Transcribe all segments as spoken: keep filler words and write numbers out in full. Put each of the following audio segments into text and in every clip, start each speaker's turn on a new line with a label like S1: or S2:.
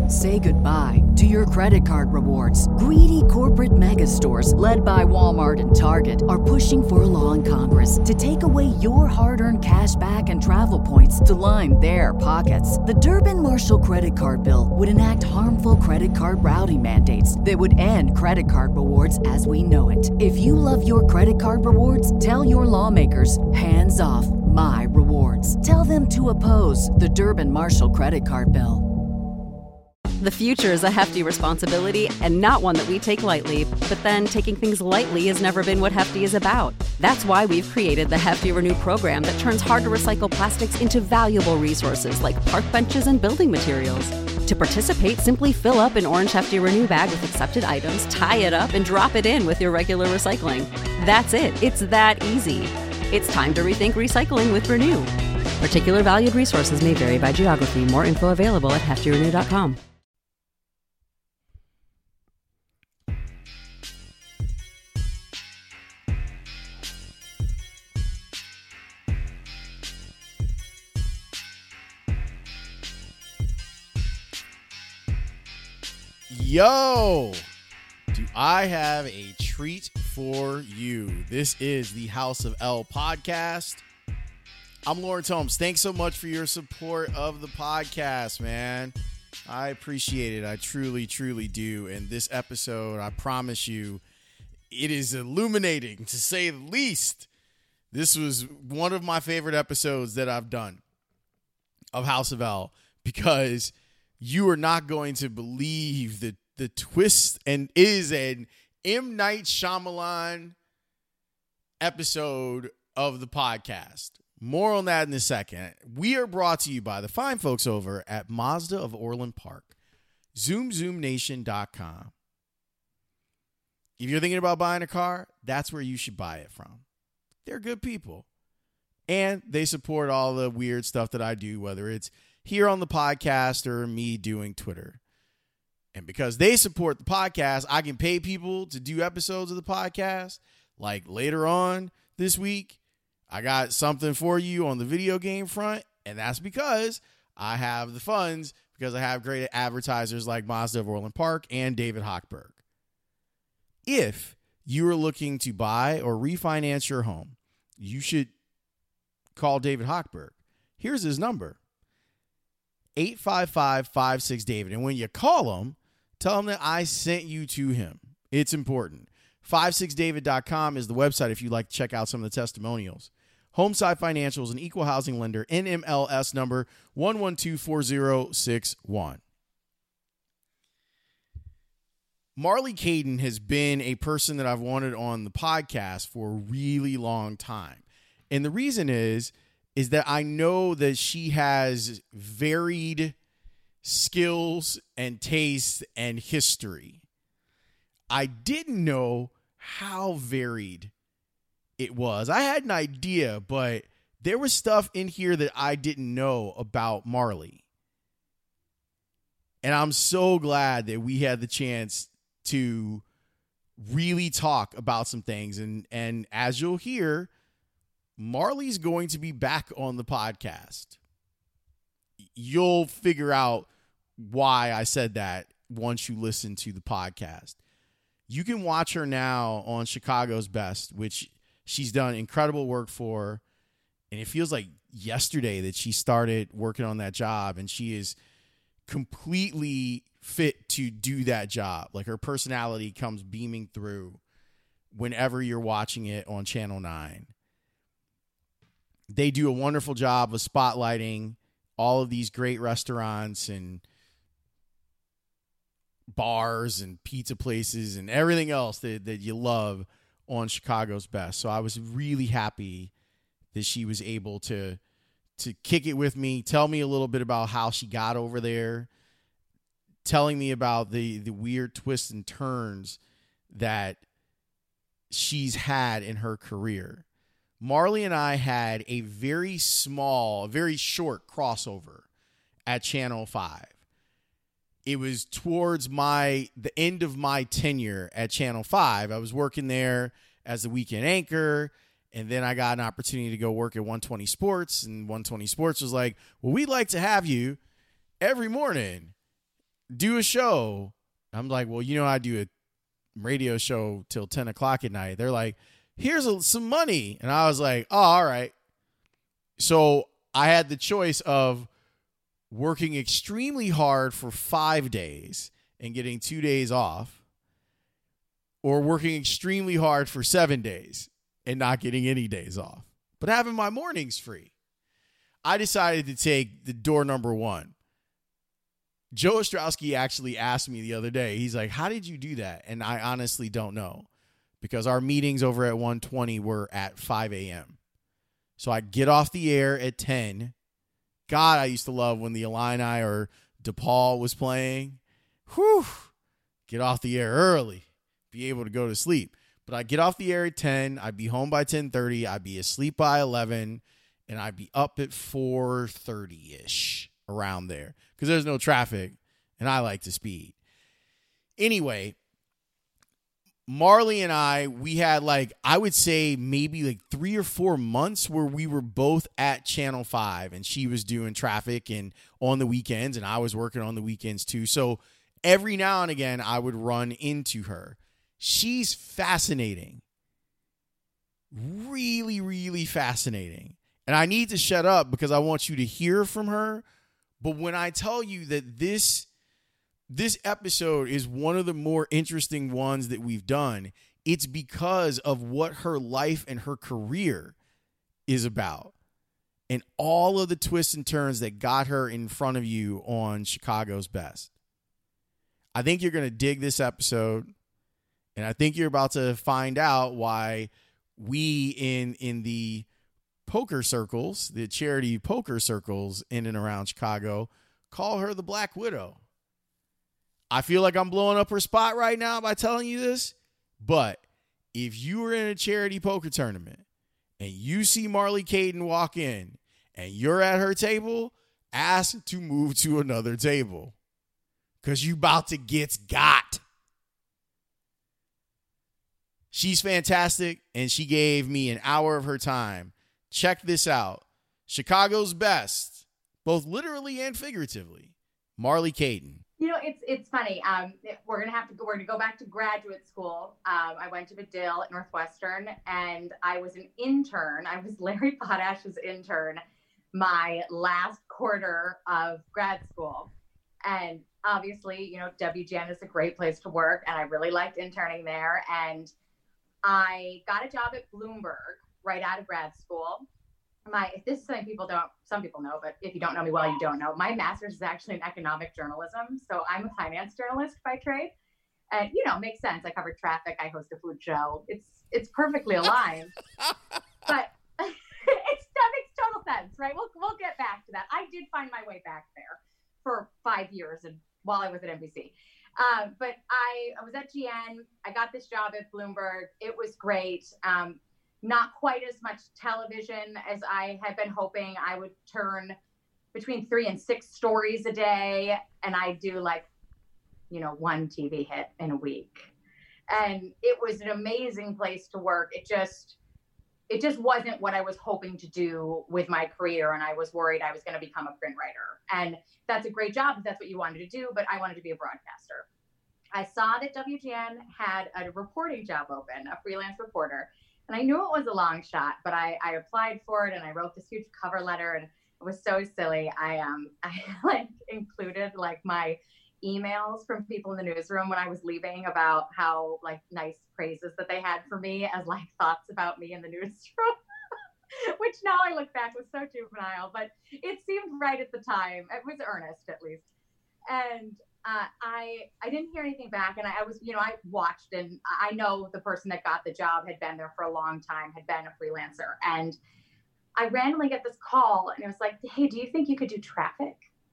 S1: Say goodbye to your credit card rewards. Greedy corporate mega stores, led by Walmart and Target, are pushing for a law in Congress to take away your hard-earned cash back and travel points to line their pockets. The Durbin-Marshall credit card bill would enact harmful credit card routing mandates that would end credit card rewards as we know it. If you love your credit card rewards, tell your lawmakers, hands off my rewards. Tell them to oppose the Durbin-Marshall credit card bill.
S2: The future is a hefty responsibility and not one that we take lightly. But then taking things lightly has never been what Hefty is about. That's why we've created the Hefty Renew program that turns hard-to-recycle plastics into valuable resources like park benches and building materials. To participate, simply fill up an orange Hefty Renew bag with accepted items, tie it up, and drop it in with your regular recycling. That's it. It's that easy. It's time to rethink recycling with Renew. Particular valued resources may vary by geography. More info available at hefty renew dot com.
S3: Yo, do I have a treat for you? This is the House of L podcast. I'm Lawrence Holmes. Thanks so much for your support of the podcast, man. I appreciate it. I truly, truly do. And this episode, I promise you, it is illuminating, to say the least. This was one of my favorite episodes that I've done of House of L, because you are not going to believe the, the twist, and is an M. Night Shyamalan episode of the podcast. More on that in a second. We are brought to you by the fine folks over at Mazda of Orland Park, zoom zoom nation dot com. If you're thinking about buying a car, that's where you should buy it from. They're good people. And they support all the weird stuff that I do, whether it's here on the podcast or me doing Twitter. And because they support the podcast, I can pay people to do episodes of the podcast. Like later on this week, I got something for you on the video game front. And that's because I have the funds, because I have great advertisers like Mazda of Orland Park and David Hochberg. If you are looking to buy or refinance your home, you should call David Hochberg. Here's his number. eight five five, five six, David. And when you call him, tell him that I sent you to him. It's important. five six david dot com is the website if you'd like to check out some of the testimonials. Homeside Financial is an equal housing lender. N M L S number one one two four zero six one. Marley Caden has been a person that I've wanted on the podcast for a really long time. And the reason is, is that I know that she has varied skills and tastes and history. I didn't know how varied it was. I had an idea, but there was stuff in here that I didn't know about Marley. And I'm so glad that we had the chance to really talk about some things. And, and as you'll hear, Marley's going to be back on the podcast. You'll figure out why I said that once you listen to the podcast. You can watch her now on Chicago's Best, which she's done incredible work for. And it feels like yesterday that she started working on that job, and she is completely fit to do that job. Like, her personality comes beaming through whenever you're watching it on Channel nine. They do a wonderful job of spotlighting all of these great restaurants and bars and pizza places and everything else that, that you love on Chicago's Best. So I was really happy that she was able to, to kick it with me, tell me a little bit about how she got over there, telling me about the, the weird twists and turns that she's had in her career. Marley and I had a very small, very short crossover at Channel five. It was towards my the end of my tenure at Channel five. I was working there as the weekend anchor, and then I got an opportunity to go work at one twenty Sports, and one twenty Sports was like, well, we'd like to have you every morning. do a show. I'm like, well, you know, I do a radio show till ten o'clock at night. They're like, here's a, some money. And I was like, oh, all right. So I had the choice of working extremely hard for five days and getting two days off, or working extremely hard for seven days and not getting any days off, but having my mornings free. I decided to take the door number one. Joe Ostrowski actually asked me the other day, he's like, how did you do that? And I honestly don't know, because our meetings over at one twenty were at five a.m. So I get off the air at ten. God, I used to love when the Illini or DePaul was playing. Whew. Get off the air early, be able to go to sleep. But I get off the air at ten. I'd be home by ten thirty. I'd be asleep by eleven. And I'd be up at four thirty-ish, around there, because there's no traffic, and I like to speed. Anyway, Marley and I, we had like, I would say maybe like three or four months where we were both at Channel five, and she was doing traffic and on the weekends, and I was working on the weekends too. So every now and again, I would run into her. She's fascinating. Really, really fascinating. And I need to shut up because I want you to hear from her. But when I tell you that this, this episode is one of the more interesting ones that we've done, it's because of what her life and her career is about, and all of the twists and turns that got her in front of you on Chicago's Best. I think you're going to dig this episode, and I think you're about to find out why we in in the poker circles, the charity poker circles in and around Chicago, call her the Black Widow. I feel like I'm blowing up her spot right now by telling you this, but if you were in a charity poker tournament and you see Marley Caden walk in and you're at her table, ask to move to another table, because you about to get got. She's fantastic, and she gave me an hour of her time. Check this out. Chicago's Best, both literally and figuratively. Marley Caden.
S4: You know, it's it's funny. Um, we're gonna have to go. We're gonna go back to graduate school. Um, I went to Medill at Northwestern, and I was an intern. I was Larry Potash's intern my last quarter of grad school, and obviously, you know, W G N is a great place to work, and I really liked interning there. And I got a job at Bloomberg right out of grad school. My, this is something people don't, some people know, but if you don't know me well, you don't know. My master's is actually in economic journalism. So I'm a finance journalist by trade. And, you know, makes sense. I cover traffic. I host a food show. It's, it's perfectly aligned. But it's, that makes total sense, right? We'll, we'll get back to that. I did find my way back there for five years and while I was at N B C. Um, but I, I was at G N. I got this job at Bloomberg. It was great. Um, Not quite as much television as I had been hoping. I would turn between three and six stories a day, and I do like, you know, one T V hit in a week. And it was an amazing place to work. It just, it just wasn't what I was hoping to do with my career, and I was worried I was going to become a print writer. And that's a great job if that's what you wanted to do, but I wanted to be a broadcaster. I saw that W G N had a reporting job open, a freelance reporter. And I knew it was a long shot, but I, I applied for it, and I wrote this huge cover letter, and it was so silly. I um I like included like my emails from people in the newsroom when I was leaving about how like nice praises that they had for me as like thoughts about me in the newsroom, which now I look back was so juvenile, but it seemed right at the time. It was earnest at least. And Uh, I I didn't hear anything back, and I, I was, you know, I watched, and I know the person that got the job had been there for a long time, had been a freelancer, and I randomly get this call, and it was like, hey, do you think you could do traffic?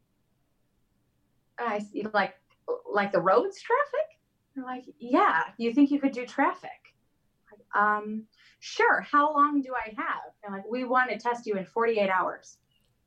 S4: And I see, like, like the roads traffic? And I'm like, yeah, you think you could do traffic? Like, um, sure, how long do I have? And like, we want to test you in forty-eight hours.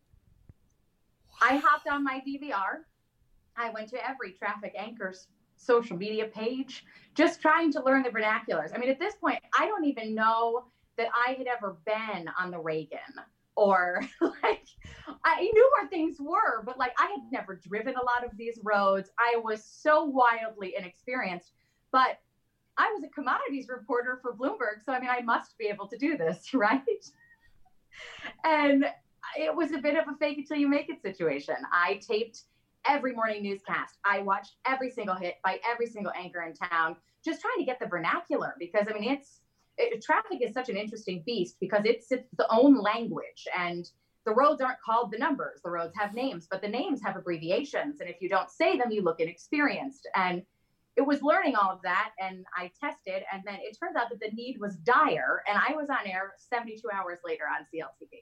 S4: I hopped on my D V R. I went to every traffic anchor's social media page, just trying to learn the vernaculars. I mean, at this point, I don't even know that I had ever been on the Reagan or like I knew where things were, but like I had never driven a lot of these roads. I was so wildly inexperienced, but I was a commodities reporter for Bloomberg. So, I mean, I must be able to do this, right? And it was a bit of a fake it till you make it situation. I taped every morning newscast. I watched every single hit by every single anchor in town, just trying to get the vernacular because, I mean, it's it, traffic is such an interesting beast because it's its own language, and the roads aren't called the numbers. The roads have names, but the names have abbreviations. And if you don't say them, you look inexperienced. And it was learning all of that. And I tested, and then it turns out that the need was dire. And I was on air seventy-two hours later on C L T V.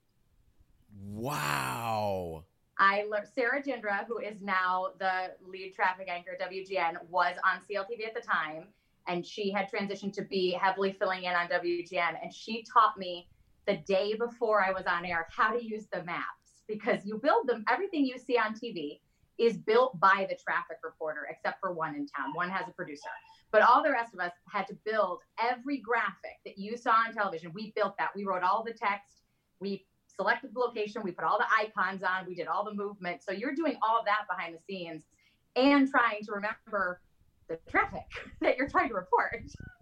S3: Wow.
S4: I learned Sarah Jindra, who is now the lead traffic anchor at W G N, was on C L T V at the time. And she had transitioned to be heavily filling in on W G N. And she taught me the day before I was on air how to use the maps, because you build them. Everything you see on T V is built by the traffic reporter, except for one in town. One has a producer. But all the rest of us had to build every graphic that you saw on television. We built that. We wrote all the text. We selected the location. We put all the icons on. We did all the movement. So you're doing all of that behind the scenes and trying to remember the traffic that you're trying to report.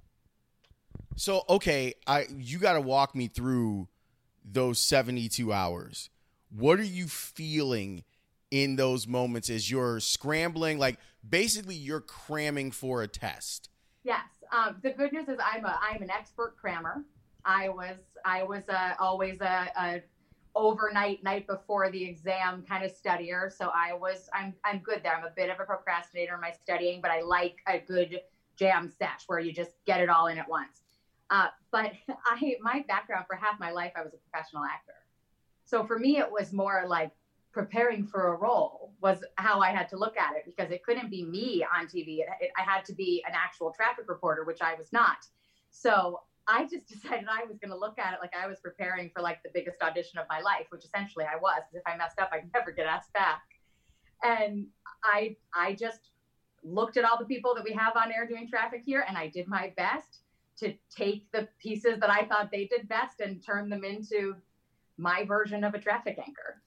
S3: So, okay, I you got to walk me through those seventy-two hours. What are you feeling in those moments as you're scrambling? Like, basically, you're cramming for a test.
S4: Yes. Um, the good news is I'm a I'm an expert crammer. I was I was uh, always a, a overnight, night before the exam kind of studier. So I was I'm I'm good there. I'm a bit of a procrastinator in my studying, but I like a good jam sesh where you just get it all in at once. Uh, but I, my background for half my life, I was a professional actor. So for me, it was more like preparing for a role was how I had to look at it, because it couldn't be me on T V. It, it, I had to be an actual traffic reporter, which I was not. So I just decided I was going to look at it like I was preparing for like the biggest audition of my life, which essentially I was, because if I messed up, I'd never get asked back. And I, I just looked at all the people that we have on air doing traffic here, and I did my best to take the pieces that I thought they did best and turn them into my version of a traffic anchor.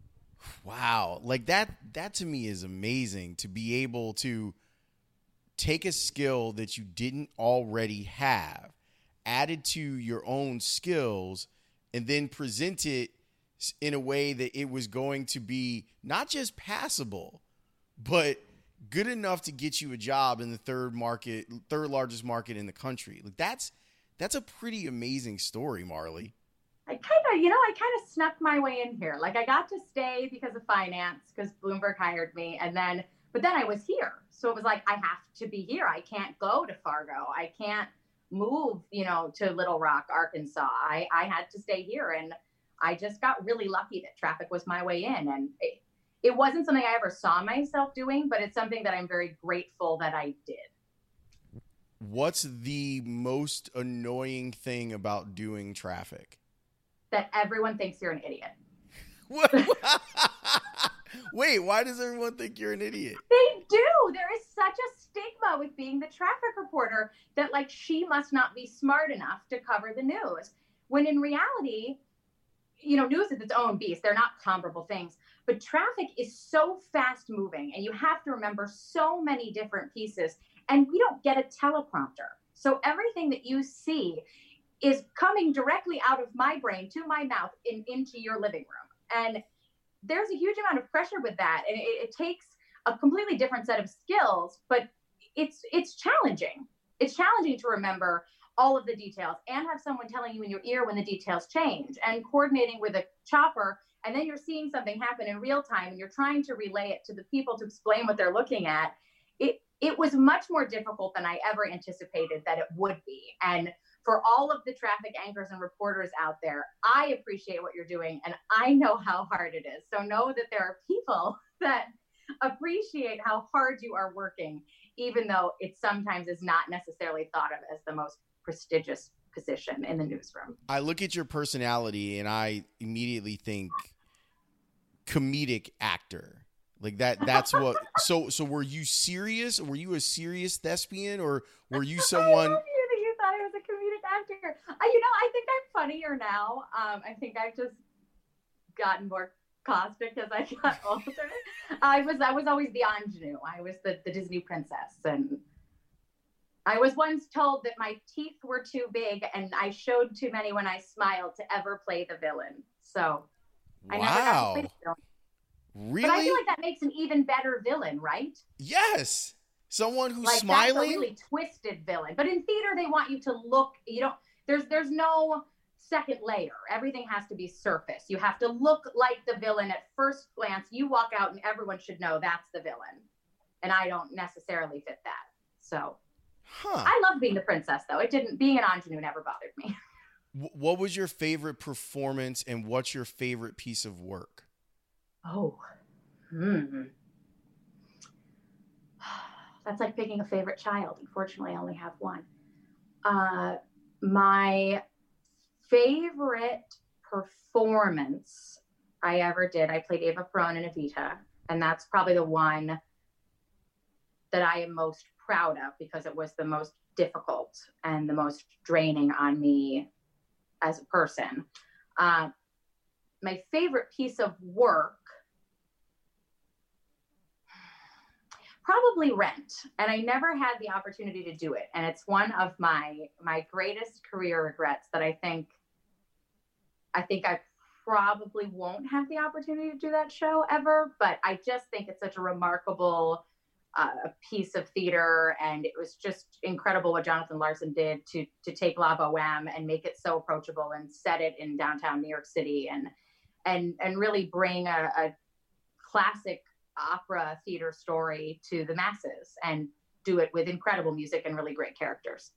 S3: Wow. Like that, that to me is amazing, to be able to take a skill that you didn't already have, added to your own skills, and then present it in a way that it was going to be not just passable, but good enough to get you a job in the third market, third largest market in the country. Like that's, that's a pretty amazing story, Marley.
S4: I kind of, you know, I kind of snuck my way in here. Like I got to stay because of finance, because Bloomberg hired me. And then, but then I was here. So it was like, I have to be here. I can't go to Fargo. I can't move, you know, to Little Rock, Arkansas. I, I had to stay here. And I just got really lucky that traffic was my way in. And it, it wasn't something I ever saw myself doing, but it's something that I'm very grateful that I did.
S3: What's the most annoying thing about doing traffic?
S4: That everyone thinks you're an idiot.
S3: What? Wait, why does everyone think you're an idiot?
S4: They do. There is such a stigma with being the traffic reporter that like she must not be smart enough to cover the news. When in reality, you know, news is its own beast. They're not comparable things. But traffic is so fast moving and you have to remember so many different pieces. And we don't get a teleprompter. So everything that you see is coming directly out of my brain to my mouth in, into your living room. And there's a huge amount of pressure with that. And it, it takes a completely different set of skills, but it's it's challenging. It's challenging to remember all of the details and have someone telling you in your ear when the details change and coordinating with a chopper. And then you're seeing something happen in real time and you're trying to relay it to the people to explain what they're looking at. It, it was much more difficult than I ever anticipated that it would be. And for all of the traffic anchors and reporters out there, I appreciate what you're doing and I know how hard it is. So know that there are people that appreciate how hard you are working, even though it sometimes is not necessarily thought of as the most prestigious position in the newsroom.
S3: I look at your personality and I immediately think comedic actor. Like that, that's what, so, so were you serious? Were you a serious thespian or were you someone?
S4: I love you that you thought I was a comedic actor. Uh, you know, I think I'm funnier now. Um, I think I've just gotten more caustic as I got older. I was I was always the ingenue. I was the, the Disney princess. And I was once told that my teeth were too big and I showed too many when I smiled to ever play the villain. So I
S3: wow.
S4: never got to play the villain.
S3: Really?
S4: But I feel like that makes an even better villain, right?
S3: Yes. Someone who's
S4: like
S3: smiling.
S4: That's a really twisted villain. But in theater, they want you to look, you don't, there's there's no second layer. Everything has to be surface. You have to look like the villain at first glance. You walk out and everyone should know that's the villain. And I don't necessarily fit that. So
S3: huh.
S4: I loved being the princess, though. It didn't, being an ingenue never bothered me.
S3: What was your favorite performance and what's your favorite piece of work?
S4: Oh, hmm. That's like picking a favorite child. Unfortunately, I only have one. Uh, my favorite performance I ever did, I played Eva Peron in Evita, and that's probably the one that I am most proud of because it was the most difficult and the most draining on me as a person. Uh, my favorite piece of work, probably Rent, and I never had the opportunity to do it. And it's one of my my greatest career regrets that I think I think I probably won't have the opportunity to do that show ever. But I just think it's such a remarkable uh, piece of theater, and it was just incredible what Jonathan Larson did to to take La Boheme and make it so approachable and set it in downtown New York City, and and and really bring a, a classic opera theater story to the masses and do it with incredible music and really great characters.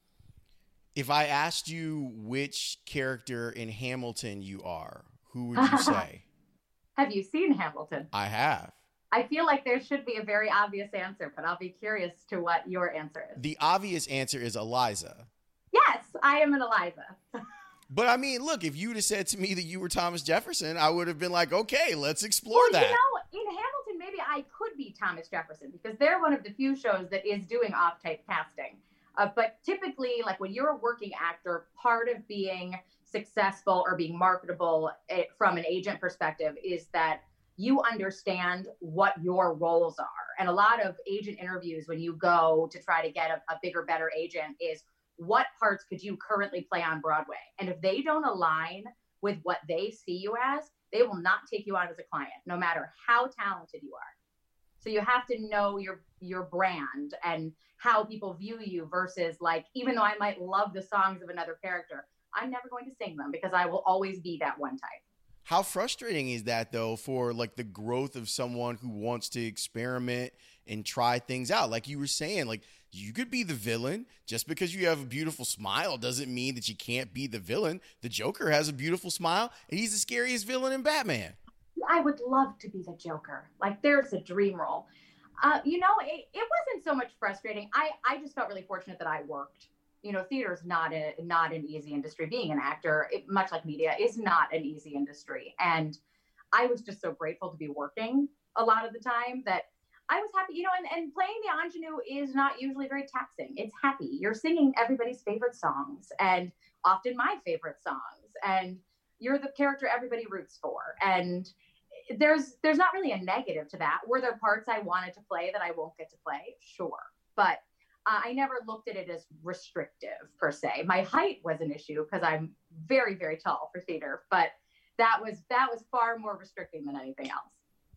S3: If I asked you which character in Hamilton you are, who would you say?
S4: Have you seen Hamilton?
S3: I have.
S4: I feel like there should be a very obvious answer, but I'll be curious to what your answer is.
S3: The obvious answer is Eliza.
S4: Yes, I am an Eliza.
S3: But I mean, look, if you would have said to me that you were Thomas Jefferson, I would have been like, okay, let's explore
S4: well,
S3: that.
S4: You know, in Hamilton, maybe I could be Thomas Jefferson because they're one of the few shows that is doing off-type casting. Uh, but typically, like when you're a working actor, part of being successful or being marketable it, from an agent perspective is that you understand what your roles are. And a lot of agent interviews, when you go to try to get a, a bigger, better agent, is what parts could you currently play on Broadway? And if they don't align with what they see you as, they will not take you on as a client, no matter how talented you are. So you have to know your your brand and how people view you versus like, even though I might love the songs of another character, I'm never going to sing them because I will always be that one type.
S3: How frustrating is that, though, for like the growth of someone who wants to experiment and try things out? Like you were saying, like you could be the villain. Just because you have a beautiful smile doesn't mean that you can't be the villain. The Joker has a beautiful smile, and he's the scariest villain in Batman.
S4: I would love to be the Joker. Like there's a dream role. Uh, you know, it, it wasn't so much frustrating. I, I just felt really fortunate that I worked. You know, theater is not a not an easy industry. Being an actor, it, much like media, is not an easy industry. And I was just so grateful to be working a lot of the time that I was happy, you know, and, and playing the ingenue is not usually very taxing. It's happy. You're singing everybody's favorite songs and often my favorite songs. And you're the character everybody roots for. And there's there's not really a negative to that. Were there parts I wanted to play that I won't get to play? Sure. But uh, I never looked at it as restrictive per se. My height was an issue because I'm very, very tall for theater, but that was that was far more restricting than anything else.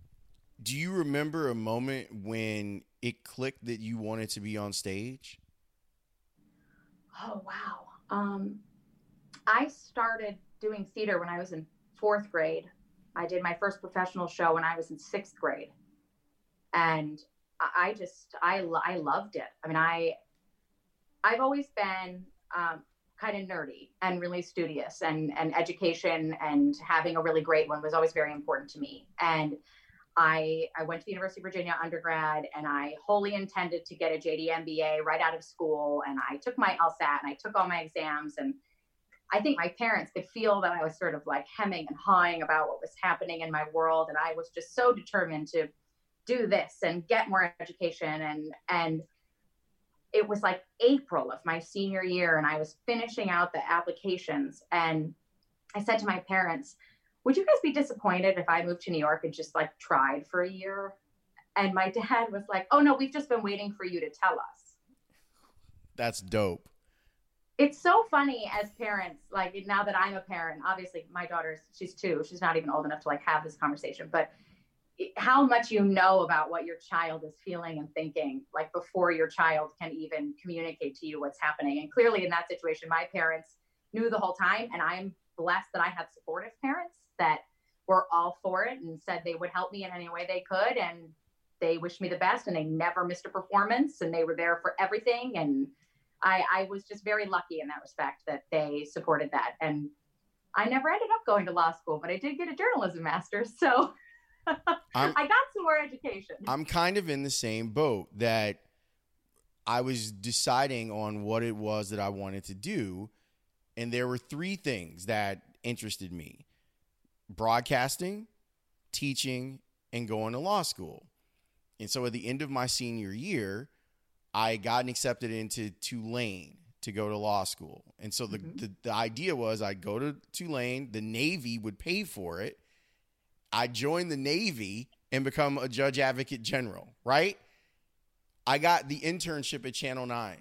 S3: Do you remember a moment when it clicked that you wanted to be on stage?
S4: Oh, wow. Um, I started doing theater when I was in fourth grade. I did my first professional show when I was in sixth grade. And I just, I, I loved it. I mean, I, I've always been um, kind of nerdy and really studious, and, and education and having a really great one was always very important to me. And I, I went to the University of Virginia undergrad, and I wholly intended to get a J D M B A right out of school. And I took my LSAT and I took all my exams, and I think my parents could feel that I was sort of like hemming and hawing about what was happening in my world. And I was just so determined to do this and get more education. And, and it was like April of my senior year, and I was finishing out the applications. And I said to my parents, would you guys be disappointed if I moved to New York and just like tried for a year? And my dad was like, oh no, we've just been waiting for you to tell us.
S3: That's dope.
S4: It's so funny as parents, like now that I'm a parent, obviously my daughter's, she's two, she's not even old enough to like have this conversation, but how much you know about what your child is feeling and thinking, like before your child can even communicate to you what's happening. And clearly in that situation, my parents knew the whole time. And I'm blessed that I had supportive parents that were all for it and said they would help me in any way they could. And they wished me the best and they never missed a performance and they were there for everything. And I, I was just very lucky in that respect that they supported that. And I never ended up going to law school, but I did get a journalism master's. So I got some more education.
S3: I'm kind of in the same boat that I was deciding on what it was that I wanted to do. And there were three things that interested me: broadcasting, teaching, and going to law school. And so at the end of my senior year, I had gotten accepted into Tulane to go to law school. And so the, mm-hmm. the, the idea was I'd go to Tulane, the Navy would pay for it. I'd join the Navy and become a judge advocate general, right? I got the internship at Channel nine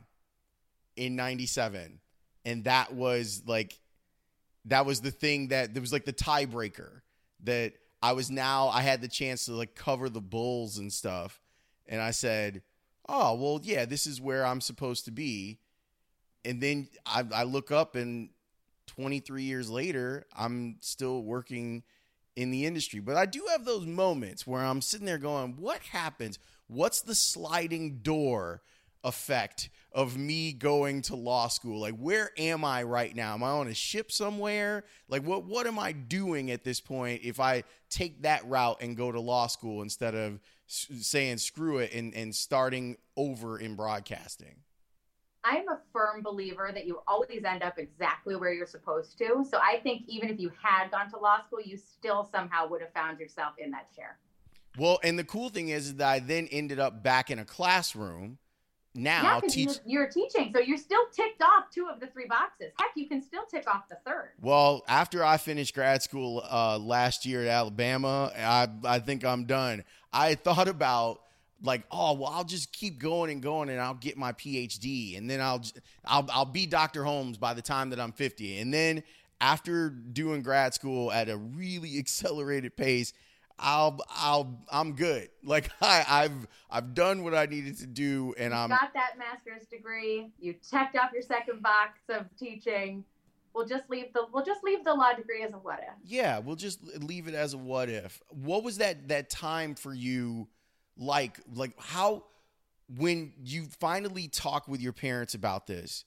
S3: in ninety-seven. And that was like, that was the thing that, there was like the tiebreaker that I was now, I had the chance to like cover the Bulls and stuff. And I said, oh, well, yeah, this is where I'm supposed to be. And then I, I look up and twenty-three years later, I'm still working in the industry. But I do have those moments where I'm sitting there going, what happens? What's the sliding door effect of me going to law school? Like, where am I right now? Am I on a ship somewhere? Like, what, what am I doing at this point if I take that route and go to law school instead of s- saying screw it and, and starting over in broadcasting?
S4: I'm a firm believer that you always end up exactly where you're supposed to. So I think even if you had gone to law school, you still somehow would have found yourself in that chair.
S3: Well, and the cool thing is that I then ended up back in a classroom. Now
S4: yeah,
S3: teach.
S4: You're, you're teaching, so you're still ticked off two of the three boxes. Heck, you can still tick off the third.
S3: Well, after I finished grad school uh, last year at Alabama, I I think I'm done. I thought about like, oh well, I'll just keep going and going, and I'll get my P H D, and then I'll I'll I'll be Doctor Holmes by the time that I'm fifty, and then after doing grad school at a really accelerated pace, I'll, I'll, I'm good. Like I, I've, I've done what I needed to do, and
S4: you
S3: I'm
S4: got that master's degree. You checked off your second box of teaching. We'll just leave the, we'll just leave the law degree as a what if.
S3: Yeah, we'll just leave it as a what if. What was that, that time for you? Like, like how, when you finally talk with your parents about this,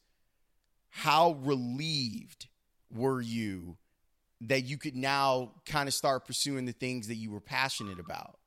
S3: how relieved were you that you could now kind of start pursuing the things that you were passionate about?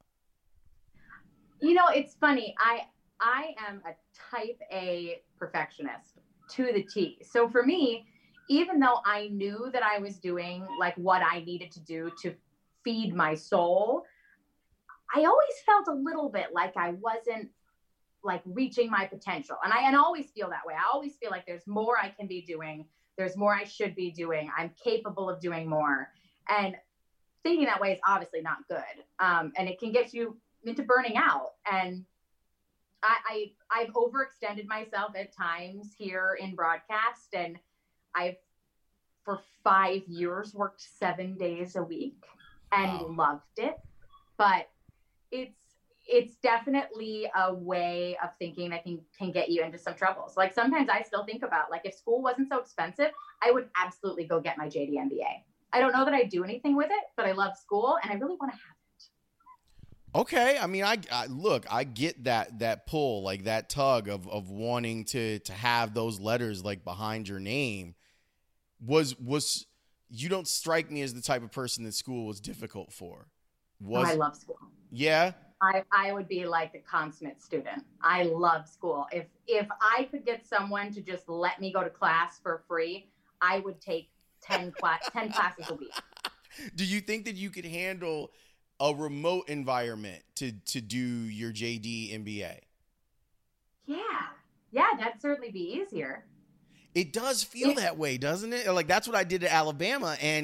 S4: You know, it's funny. I I am a type A perfectionist to the T. So for me, even though I knew that I was doing like what I needed to do to feed my soul, I always felt a little bit like I wasn't like reaching my potential. And I and I always feel that way. I always feel like there's more I can be doing. There's more I should be doing. I'm capable of doing more. And thinking that way is obviously not good. Um, and it can get you into burning out. And I, I, I've overextended myself at times here in broadcast. And I've, for five years, worked seven days a week and wow. loved it. But it's, it's definitely a way of thinking that can, can get you into some troubles. Like sometimes I still think about like, if school wasn't so expensive, I would absolutely go get my J D M B A. I don't know that I do anything with it, but I love school and I really want to have it.
S3: Okay. I mean, I, I look, I get that, that pull, like that tug of, of wanting to, to have those letters like behind your name. Was, was, you don't strike me as the type of person that school was difficult for. Was,
S4: oh, I love school.
S3: Yeah.
S4: I, I would be like the consummate student. I love school. If if I could get someone to just let me go to class for free, I would take ten, cla- ten classes a week.
S3: Do you think that you could handle a remote environment to, to do your J D M B A?
S4: Yeah. Yeah, that'd certainly be easier.
S3: It does feel
S4: it,
S3: that way, doesn't it? Like that's what I did at Alabama. And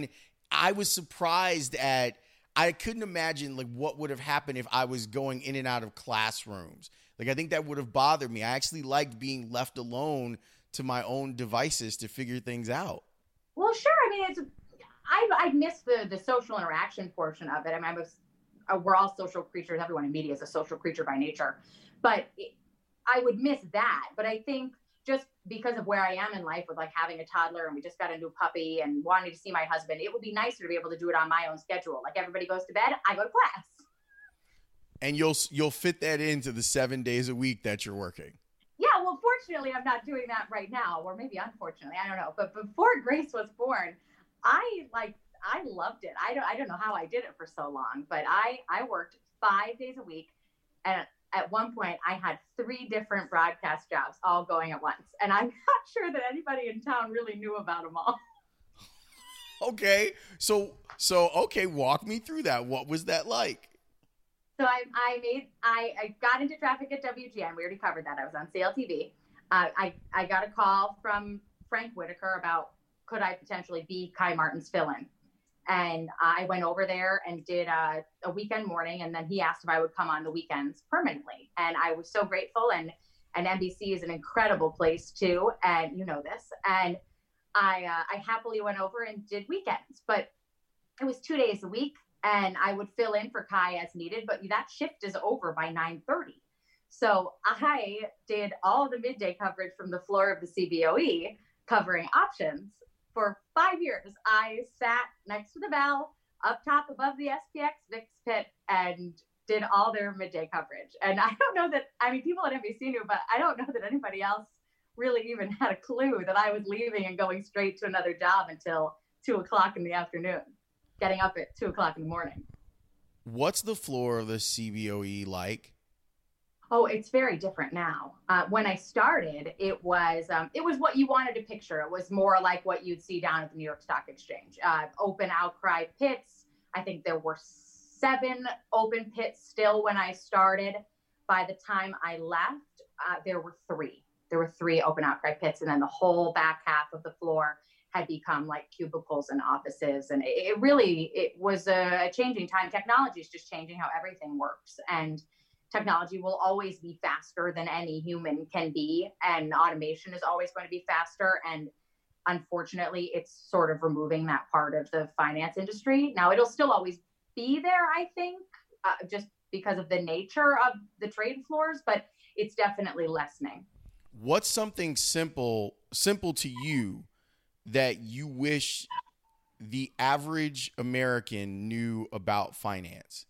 S3: I was surprised at, I couldn't imagine like what would have happened if I was going in and out of classrooms. Like, I think that would have bothered me. I actually liked being left alone to my own devices to figure things out.
S4: Well, sure. I mean, it's, I, I miss the, the social interaction portion of it. I mean, I was, uh, we're all social creatures. Everyone in media is a social creature by nature, but it, I would miss that. But I think just because of where I am in life with like having a toddler and we just got a new puppy and wanting to see my husband, it would be nicer to be able to do it on my own schedule. Like everybody goes to bed, I go to class.
S3: And you'll you'll fit that into the seven days a week that you're working.
S4: Yeah, well, fortunately, I'm not doing that right now, or maybe unfortunately, I don't know. But before Grace was born, I like I loved it. I don't I don't know how I did it for so long, but I I worked five days a week, and at one point, I had three different broadcast jobs all going at once. And I'm not sure that anybody in town really knew about them all.
S3: Okay. So, so okay, walk me through that. What was that like?
S4: So I, I made, I, I got into traffic at W G N. We already covered that. I was on C L T V. Uh, I, I got a call from Frank Whitaker about could I potentially be Kai Martin's fill-in. And I went over there and did a, a weekend morning. And then he asked if I would come on the weekends permanently. And I was so grateful. And, and N B C is an incredible place too. And you know this. And I, uh, I happily went over and did weekends, but it was two days a week and I would fill in for Kai as needed, but that shift is over by nine thirty. So I did all the midday coverage from the floor of the C B O E covering options. For five years, I sat next to the bell up top above the S P X V I X pit and did all their midday coverage. And I don't know that, I mean, people at N B C knew, but I don't know that anybody else really even had a clue that I was leaving and going straight to another job until two o'clock in the afternoon, getting up at two o'clock in the morning.
S3: What's the floor of the C B O E like?
S4: Oh, it's very different now. Uh, when I started, it was um, it was what you wanted to picture. It was more like what you'd see down at the New York Stock Exchange. Uh, open outcry pits. I think there were seven open pits still when I started. By the time I left, uh, there were three. There were three open outcry pits, and then the whole back half of the floor had become like cubicles and offices. And it, it really, it was a, a changing time. Technology is just changing how everything works. And technology will always be faster than any human can be, and automation is always going to be faster. And unfortunately, it's sort of removing that part of the finance industry. Now, it'll still always be there, I think, uh, just because of the nature of the trade floors, but it's definitely lessening.
S3: What's something simple, simple to you that you wish the average American knew about finance?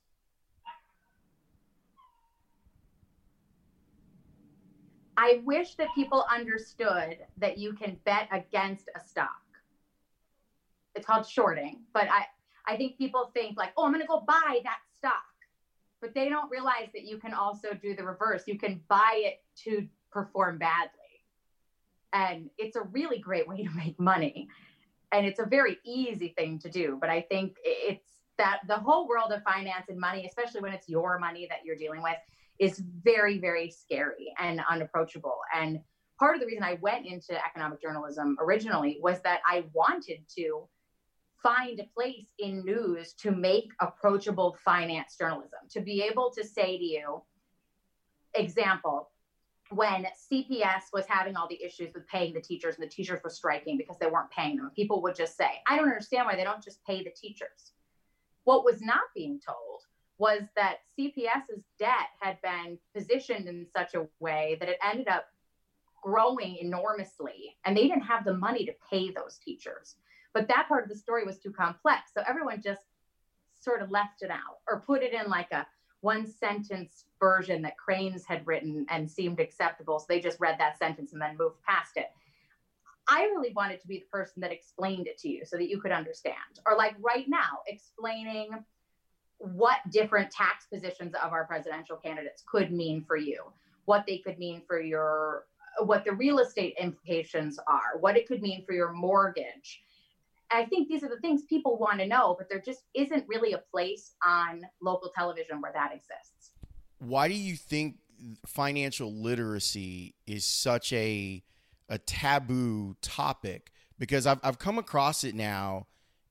S4: I wish that people understood that you can bet against a stock. It's called shorting, but I, I think people think like, oh, I'm going to go buy that stock. But they don't realize that you can also do the reverse. You can buy it to perform badly. And it's a really great way to make money. And it's a very easy thing to do. But I think it's that the whole world of finance and money, especially when it's your money that you're dealing with, is very, very scary and unapproachable. And part of the reason I went into economic journalism originally was that I wanted to find a place in news to make approachable finance journalism, to be able to say to you, example, when C P S was having all the issues with paying the teachers and the teachers were striking because they weren't paying them, people would just say, I don't understand why they don't just pay the teachers. What was not being told was that C P S's debt had been positioned in such a way that it ended up growing enormously, and they didn't have the money to pay those teachers. But that part of the story was too complex, so everyone just sort of left it out or put it in like a one sentence version that Cranes had written and seemed acceptable, so they just read that sentence and then moved past it. I really wanted to be the person that explained it to you so that you could understand. Or like right now, explaining what different tax positions of our presidential candidates could mean for you, what they could mean for your, what the real estate implications are, what it could mean for your mortgage. I think these are the things people want to know, but there just isn't really a place on local television where that exists.
S3: Why do you think financial literacy is such a a taboo topic? Because I've I've come across it now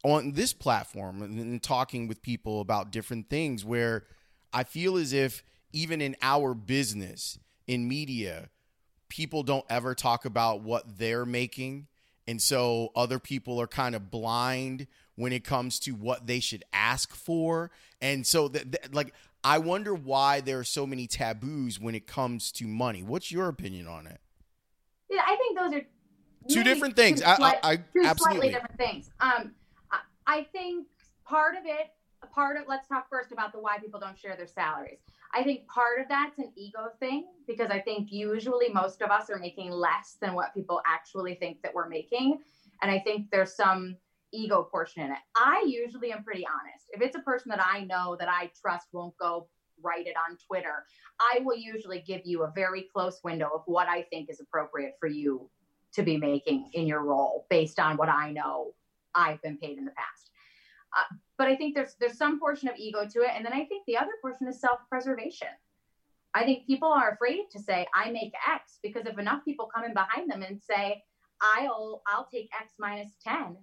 S3: on this platform and, and talking with people about different things where I feel as if even in our business, in media, people don't ever talk about what they're making. And so other people are kind of blind when it comes to what they should ask for. And so that, that like, I wonder why there are so many taboos when it comes to money. What's your opinion on it?
S4: Yeah, I think those are
S3: two different things. I,
S4: slight,
S3: I, I
S4: two
S3: absolutely
S4: slightly different things. Um, I, I think part of it, part of, let's talk first about the why people don't share their salaries. I think part of that's an ego thing, because I think usually most of us are making less than what people actually think that we're making. And I think there's some ego portion in it. I usually am pretty honest. If it's a person that I know that I trust won't go write it on Twitter, I will usually give you a very close window of what I think is appropriate for you to be making in your role based on what I know I've been paid in the past. Uh, but I think there's there's some portion of ego to it. And then I think the other portion is self-preservation. I think people are afraid to say, I make X, because if enough people come in behind them and say, I'll I'll take X minus ten,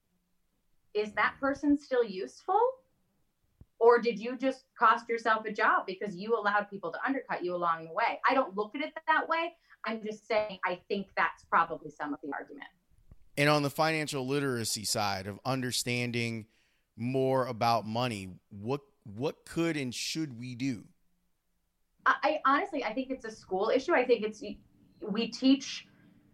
S4: is that person still useful? Or did you just cost yourself a job because you allowed people to undercut you along the way? I don't look at it that way. I'm just saying I think that's probably some of the argument.
S3: And on the financial literacy side of understanding more about money, what what could and should we do?
S4: I, I honestly, I think it's a school issue. I think it's, we teach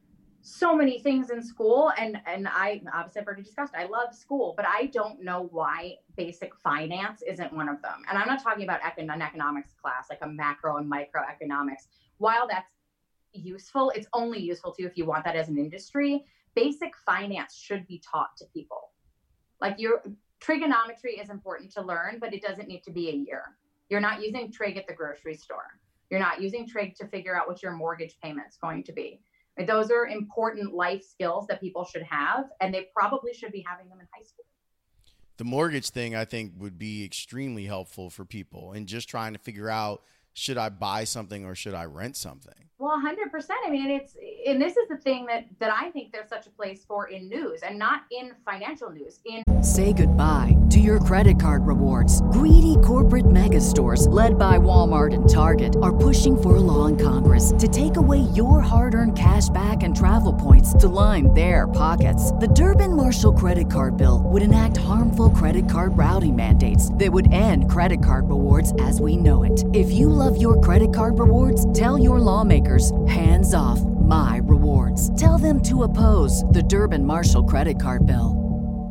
S4: so many things in school, and and I obviously I've already discussed, I love school, but I don't know why basic finance isn't one of them. And I'm not talking about econ- an economics class, like a macro and microeconomics. While that's useful, it's only useful to you if you want that as an industry. Basic finance should be taught to people. Like, your trigonometry is important to learn, but it doesn't need to be a year. You're not using trig at the grocery store. You're not using trig to figure out what your mortgage payment's going to be. Those are important life skills that people should have, and they probably should be having them in high school.
S3: The mortgage thing, I think, would be extremely helpful for people, and just trying to figure out, should I buy something or should I rent something?
S4: Well, one hundred percent. I mean, it's, and this is the thing that, that I think there's such a place for in news, and not in financial news. In
S1: Say goodbye to your credit card rewards. Greedy corporate mega stores, led by Walmart and Target, are pushing for a law in Congress to take away your hard-earned cash back and travel points to line their pockets. The Durbin-Marshall credit card bill would enact harmful credit card routing mandates that would end credit card rewards as we know it. If you love your credit card rewards, tell your lawmakers, hands off my rewards. Tell them to oppose the Durbin-Marshall credit card bill.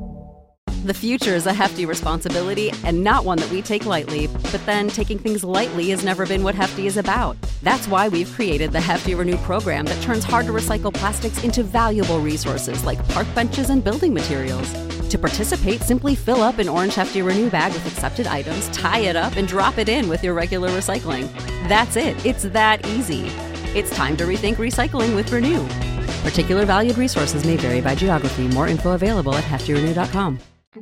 S2: The future is a hefty responsibility and not one that we take lightly, but then taking things lightly has never been what Hefty is about. That's why we've created the Hefty Renew program that turns hard-to-recycle plastics into valuable resources like park benches and building materials. To participate, simply fill up an orange Hefty Renew bag with accepted items, tie it up, and drop it in with your regular recycling. That's it. It's that easy. It's time to rethink recycling with Renew. Particular valued resources may vary by geography. More info available at hefty renew dot com.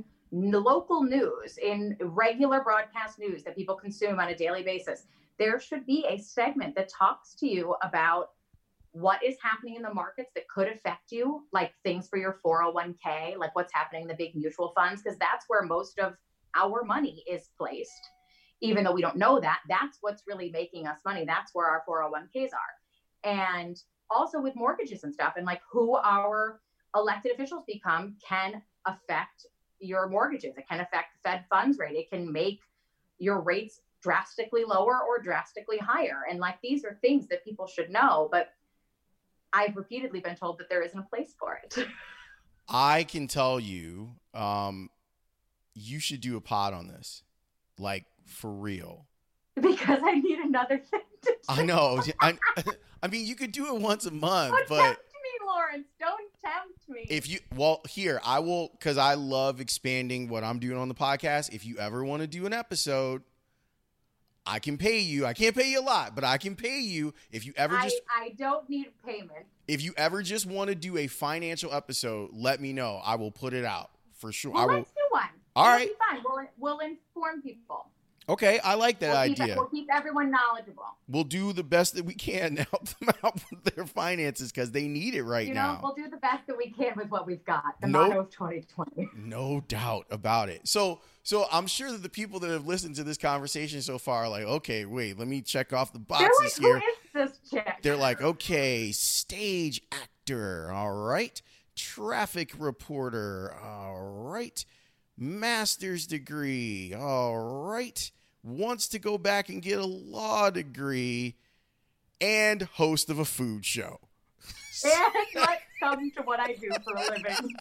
S4: Local news, in regular broadcast news that people consume on a daily basis, there should be a segment that talks to you about what is happening in the markets that could affect you, like things for your four oh one k, like what's happening in the big mutual funds, because that's where most of our money is placed. Even though we don't know that, that's what's really making us money. That's where our four oh one k's are. And also with mortgages and stuff, and like who our elected officials become can affect your mortgages. It can affect the Fed funds rate. It can make your rates drastically lower or drastically higher. And like, these are things that people should know, but I've repeatedly been told that there isn't a place for it.
S3: I can tell you, um, you should do a pod on this, like, for real.
S4: Because I need another thing to do.
S3: I know. I, I mean, you could do it once a month,
S4: Don't
S3: but
S4: tempt me, Lawrence. Don't tempt me.
S3: if you, well, here, I will, because I love expanding what I'm doing on the podcast. If you ever want to do an episode, I can pay you. I can't pay you a lot, but I can pay you if you ever just.
S4: I, I don't need payment.
S3: If you ever just want to do a financial episode, let me know. I will put it out for sure.
S4: Well,
S3: I will.
S4: let's do one.
S3: All
S4: It'll
S3: right.
S4: be fine. We'll, we'll inform people.
S3: Okay, I like that
S4: we'll keep,
S3: idea.
S4: We'll keep everyone knowledgeable.
S3: We'll do the best that we can to help them out with their finances because they need it right
S4: you know,
S3: now.
S4: We'll do the best that we can with what we've got. The
S3: Nope.
S4: motto of twenty twenty.
S3: No doubt about it. So, so I'm sure that the people that have listened to this conversation so far are like, okay, wait, let me check off the
S4: They're
S3: boxes
S4: like,
S3: here.
S4: who is this chick?
S3: They're like, okay, stage actor, all right, traffic reporter, all right, master's degree, all right, wants to go back and get a law degree, and host of a food show.
S4: And let's come to what I do for a living.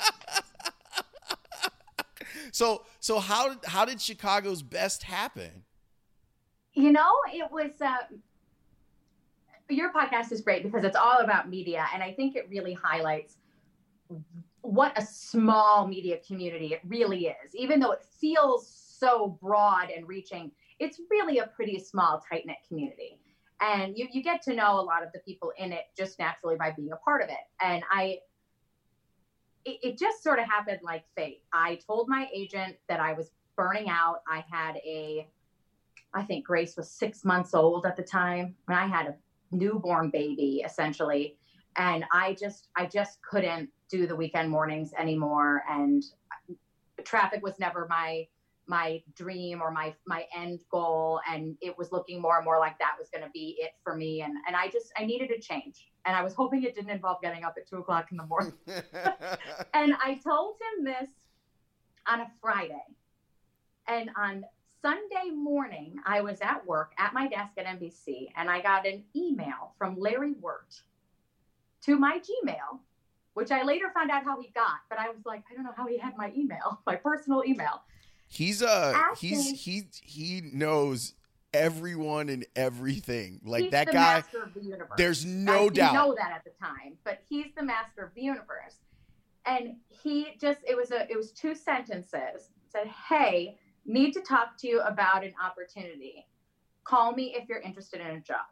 S3: So, so how how did Chicago's Best happen?
S4: You know, it was. Uh, your podcast is great because it's all about media, and I think it really highlights what a small media community it really is. Even though it feels so broad and reaching, it's really a pretty small, tight-knit community. And you, you get to know a lot of the people in it just naturally by being a part of it. And I, it, it just sort of happened like fate. I told my agent that I was burning out. I had a, I think Grace was six months old at the time, and I had a newborn baby essentially. And I just, I just couldn't do the weekend mornings anymore. And traffic was never my, my dream or my, my end goal. And it was looking more and more like that was going to be it for me. And, and I just, I needed a change. And I was hoping it didn't involve getting up at two o'clock in the morning. And I told him this on a Friday. And on Sunday morning, I was at work at my desk at N B C, and I got an email from Larry Wirt to my Gmail, which I later found out how he got. But I was like, I don't know how he had my email, my personal email.
S3: He's uh
S4: Asking,
S3: he's he he knows everyone and everything. Like
S4: he's
S3: that
S4: the
S3: guy.
S4: Master of the universe.
S3: There's no
S4: I
S3: doubt.
S4: didn't know that at the time, but he's the master of the universe. And he just it was a it was two sentences. It said, "Hey, need to talk to you about an opportunity. Call me if you're interested in a job."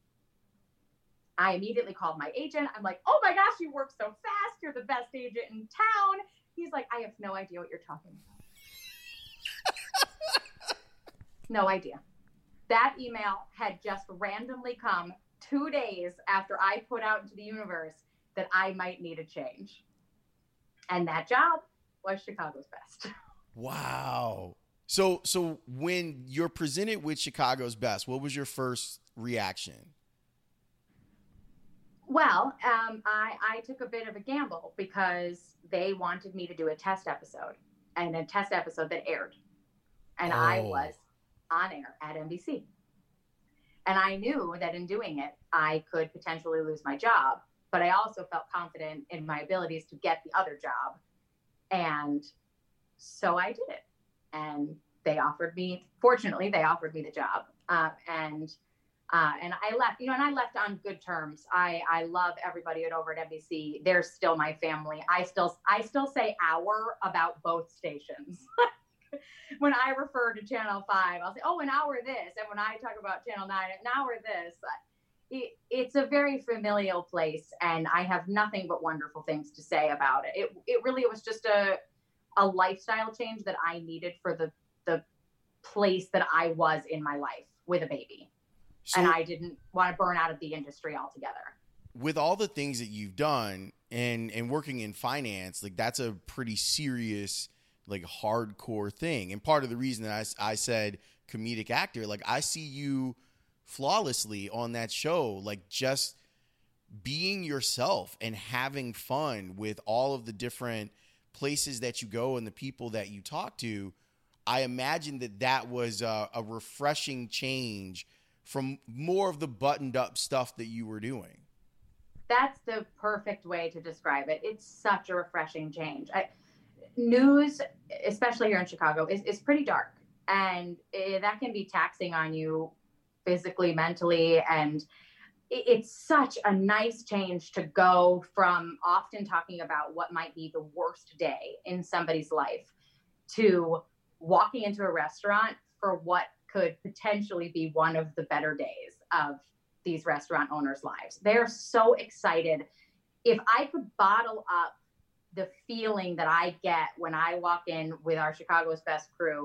S4: I immediately called my agent. I'm like, "Oh my gosh, you work so fast. You're the best agent in town." He's like, "I have no idea what you're talking about." No idea. That email had just randomly come two days after I put out into the universe that I might need a change. And that job was Chicago's Best.
S3: Wow. So so when you're presented with Chicago's Best, what was your first reaction?
S4: Well, um, I, I took a bit of a gamble because they wanted me to do a test episode, and a test episode that aired. And oh. I was on air at N B C. And I knew that in doing it, I could potentially lose my job, but I also felt confident in my abilities to get the other job. And so I did it. And they offered me, fortunately, they offered me the job. Uh, and uh, and I left, you know, and I left on good terms. I, I love everybody at over at N B C. They're still my family. I still, I still say our about both stations. When I refer to Channel five, I'll say, oh, an hour this. And when I talk about Channel nine, an hour this. It, it's a very familial place, and I have nothing but wonderful things to say about it. It, it really was just a a lifestyle change that I needed for the, the place that I was in my life with a baby. So, and I didn't want to burn out of the industry altogether.
S3: With all the things that you've done and, and working in finance, like that's a pretty serious like hardcore thing. And part of the reason that I, I said comedic actor, like I see you flawlessly on that show, like just being yourself and having fun with all of the different places that you go and the people that you talk to. I imagine that that was a, a refreshing change from more of the buttoned up stuff that you were doing.
S4: That's the perfect way to describe it. It's such a refreshing change. I, News, especially here in Chicago, is, is pretty dark, and it, that can be taxing on you physically, mentally, and it, it's such a nice change to go from often talking about what might be the worst day in somebody's life to walking into a restaurant for what could potentially be one of the better days of these restaurant owners' lives. They're so excited. If I could bottle up the feeling that I get when I walk in with our Chicago's Best crew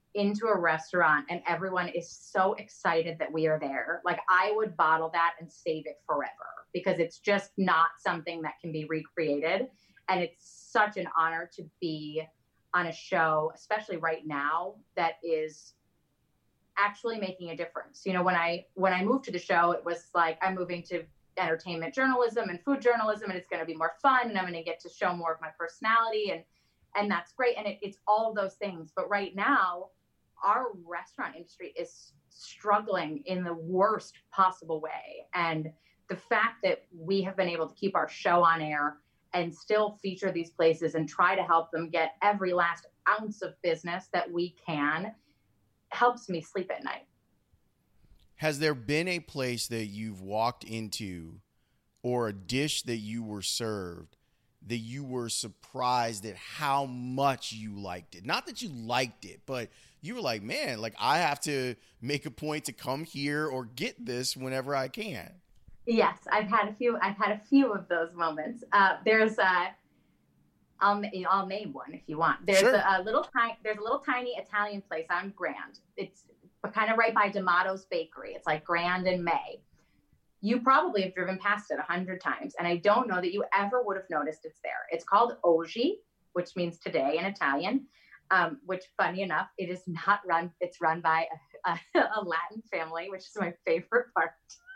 S4: into a restaurant and everyone is so excited that we are there. Like, I would bottle that and save it forever because it's just not something that can be recreated. And it's such an honor to be on a show, especially right now, that is actually making a difference. You know, when I when I moved to the show, it was like, I'm moving to entertainment journalism and food journalism, and it's going to be more fun, and I'm going to get to show more of my personality, and and that's great. And it, it's all those things. But right now, our restaurant industry is struggling in the worst possible way. And the fact that we have been able to keep our show on air and still feature these places and try to help them get every last ounce of business that we can helps me sleep at night.
S3: Has there been a place that you've walked into or a dish that you were served that you were surprised at how much you liked it? Not that you liked it, but you were like, man, like, I have to make a point to come here or get this whenever I can.
S4: Yes, I've had a few. I've had a few of those moments. Uh, there's a, I'll, I'll name one if you want. There's
S3: Sure.
S4: a, a little tiny, there's a little tiny Italian place on Grand. It's kind of right by D'Amato's Bakery. It's like Grand and May. You probably have driven past it a hundred times, and I don't know that you ever would have noticed it's there. It's called Oggi, which means today in Italian. Um, which, funny enough, it is not run. It's run by a, a, a Latin family, which is my favorite part.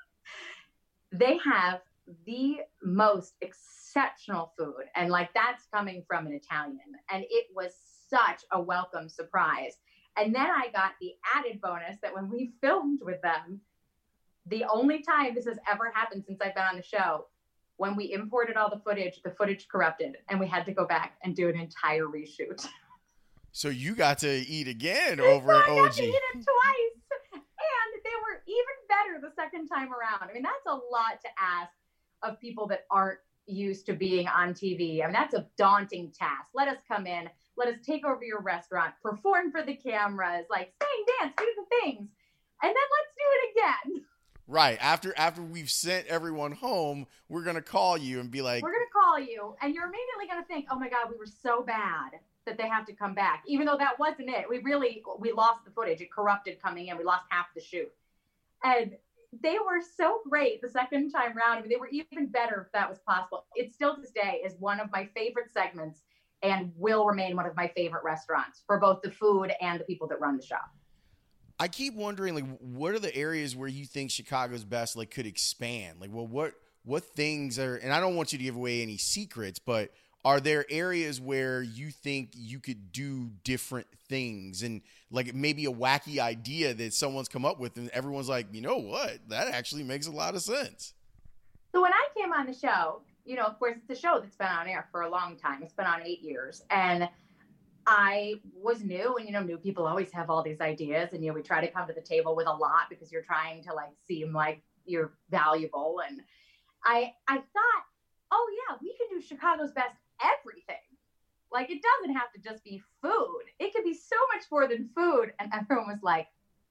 S4: They have the most exceptional food. And like, that's coming from an Italian. And it was such a welcome surprise. And then I got the added bonus that when we filmed with them, the only time this has ever happened since I've been on the show, when we imported all the footage, the footage corrupted and we had to go back and do an entire reshoot.
S3: So you got to eat again over
S4: so
S3: at
S4: I
S3: O
S4: got to
S3: G.
S4: eat it twice. And they were even better the second time around. I mean, that's a lot to ask of people that aren't used to being on T V. I mean, that's a daunting task. Let us come in, let us take over your restaurant, perform for the cameras, like sing, dance, do the things, and then let's do it again.
S3: Right. After after we've sent everyone home, we're going to call you and be like,
S4: we're going to call you, and you're immediately going to think, oh my God, we were so bad that they have to come back, even though that wasn't it. We really, we lost the footage. It corrupted coming in. We lost half the shoot. And they were so great the second time around. I mean, they were even better if that was possible. It still to this day is one of my favorite segments and will remain one of my favorite restaurants for both the food and the people that run the shop.
S3: I keep wondering, like, what are the areas where you think Chicago's Best, like, could expand? Like, well, what, what things are, and I don't want you to give away any secrets, but are there areas where you think you could do different things and like maybe a wacky idea that someone's come up with and everyone's like, you know what, that actually makes a lot of sense?
S4: So when I came on the show, you know, of course, it's a show that's been on air for a long time. It's been on eight years. And I was new, and, you know, new people always have all these ideas. And, you know, we try to come to the table with a lot because you're trying to like seem like you're valuable. And I, I thought, oh yeah, we can do Chicago's Best everything. Like, it doesn't have to just be food. It could be so much more than food. And everyone was like,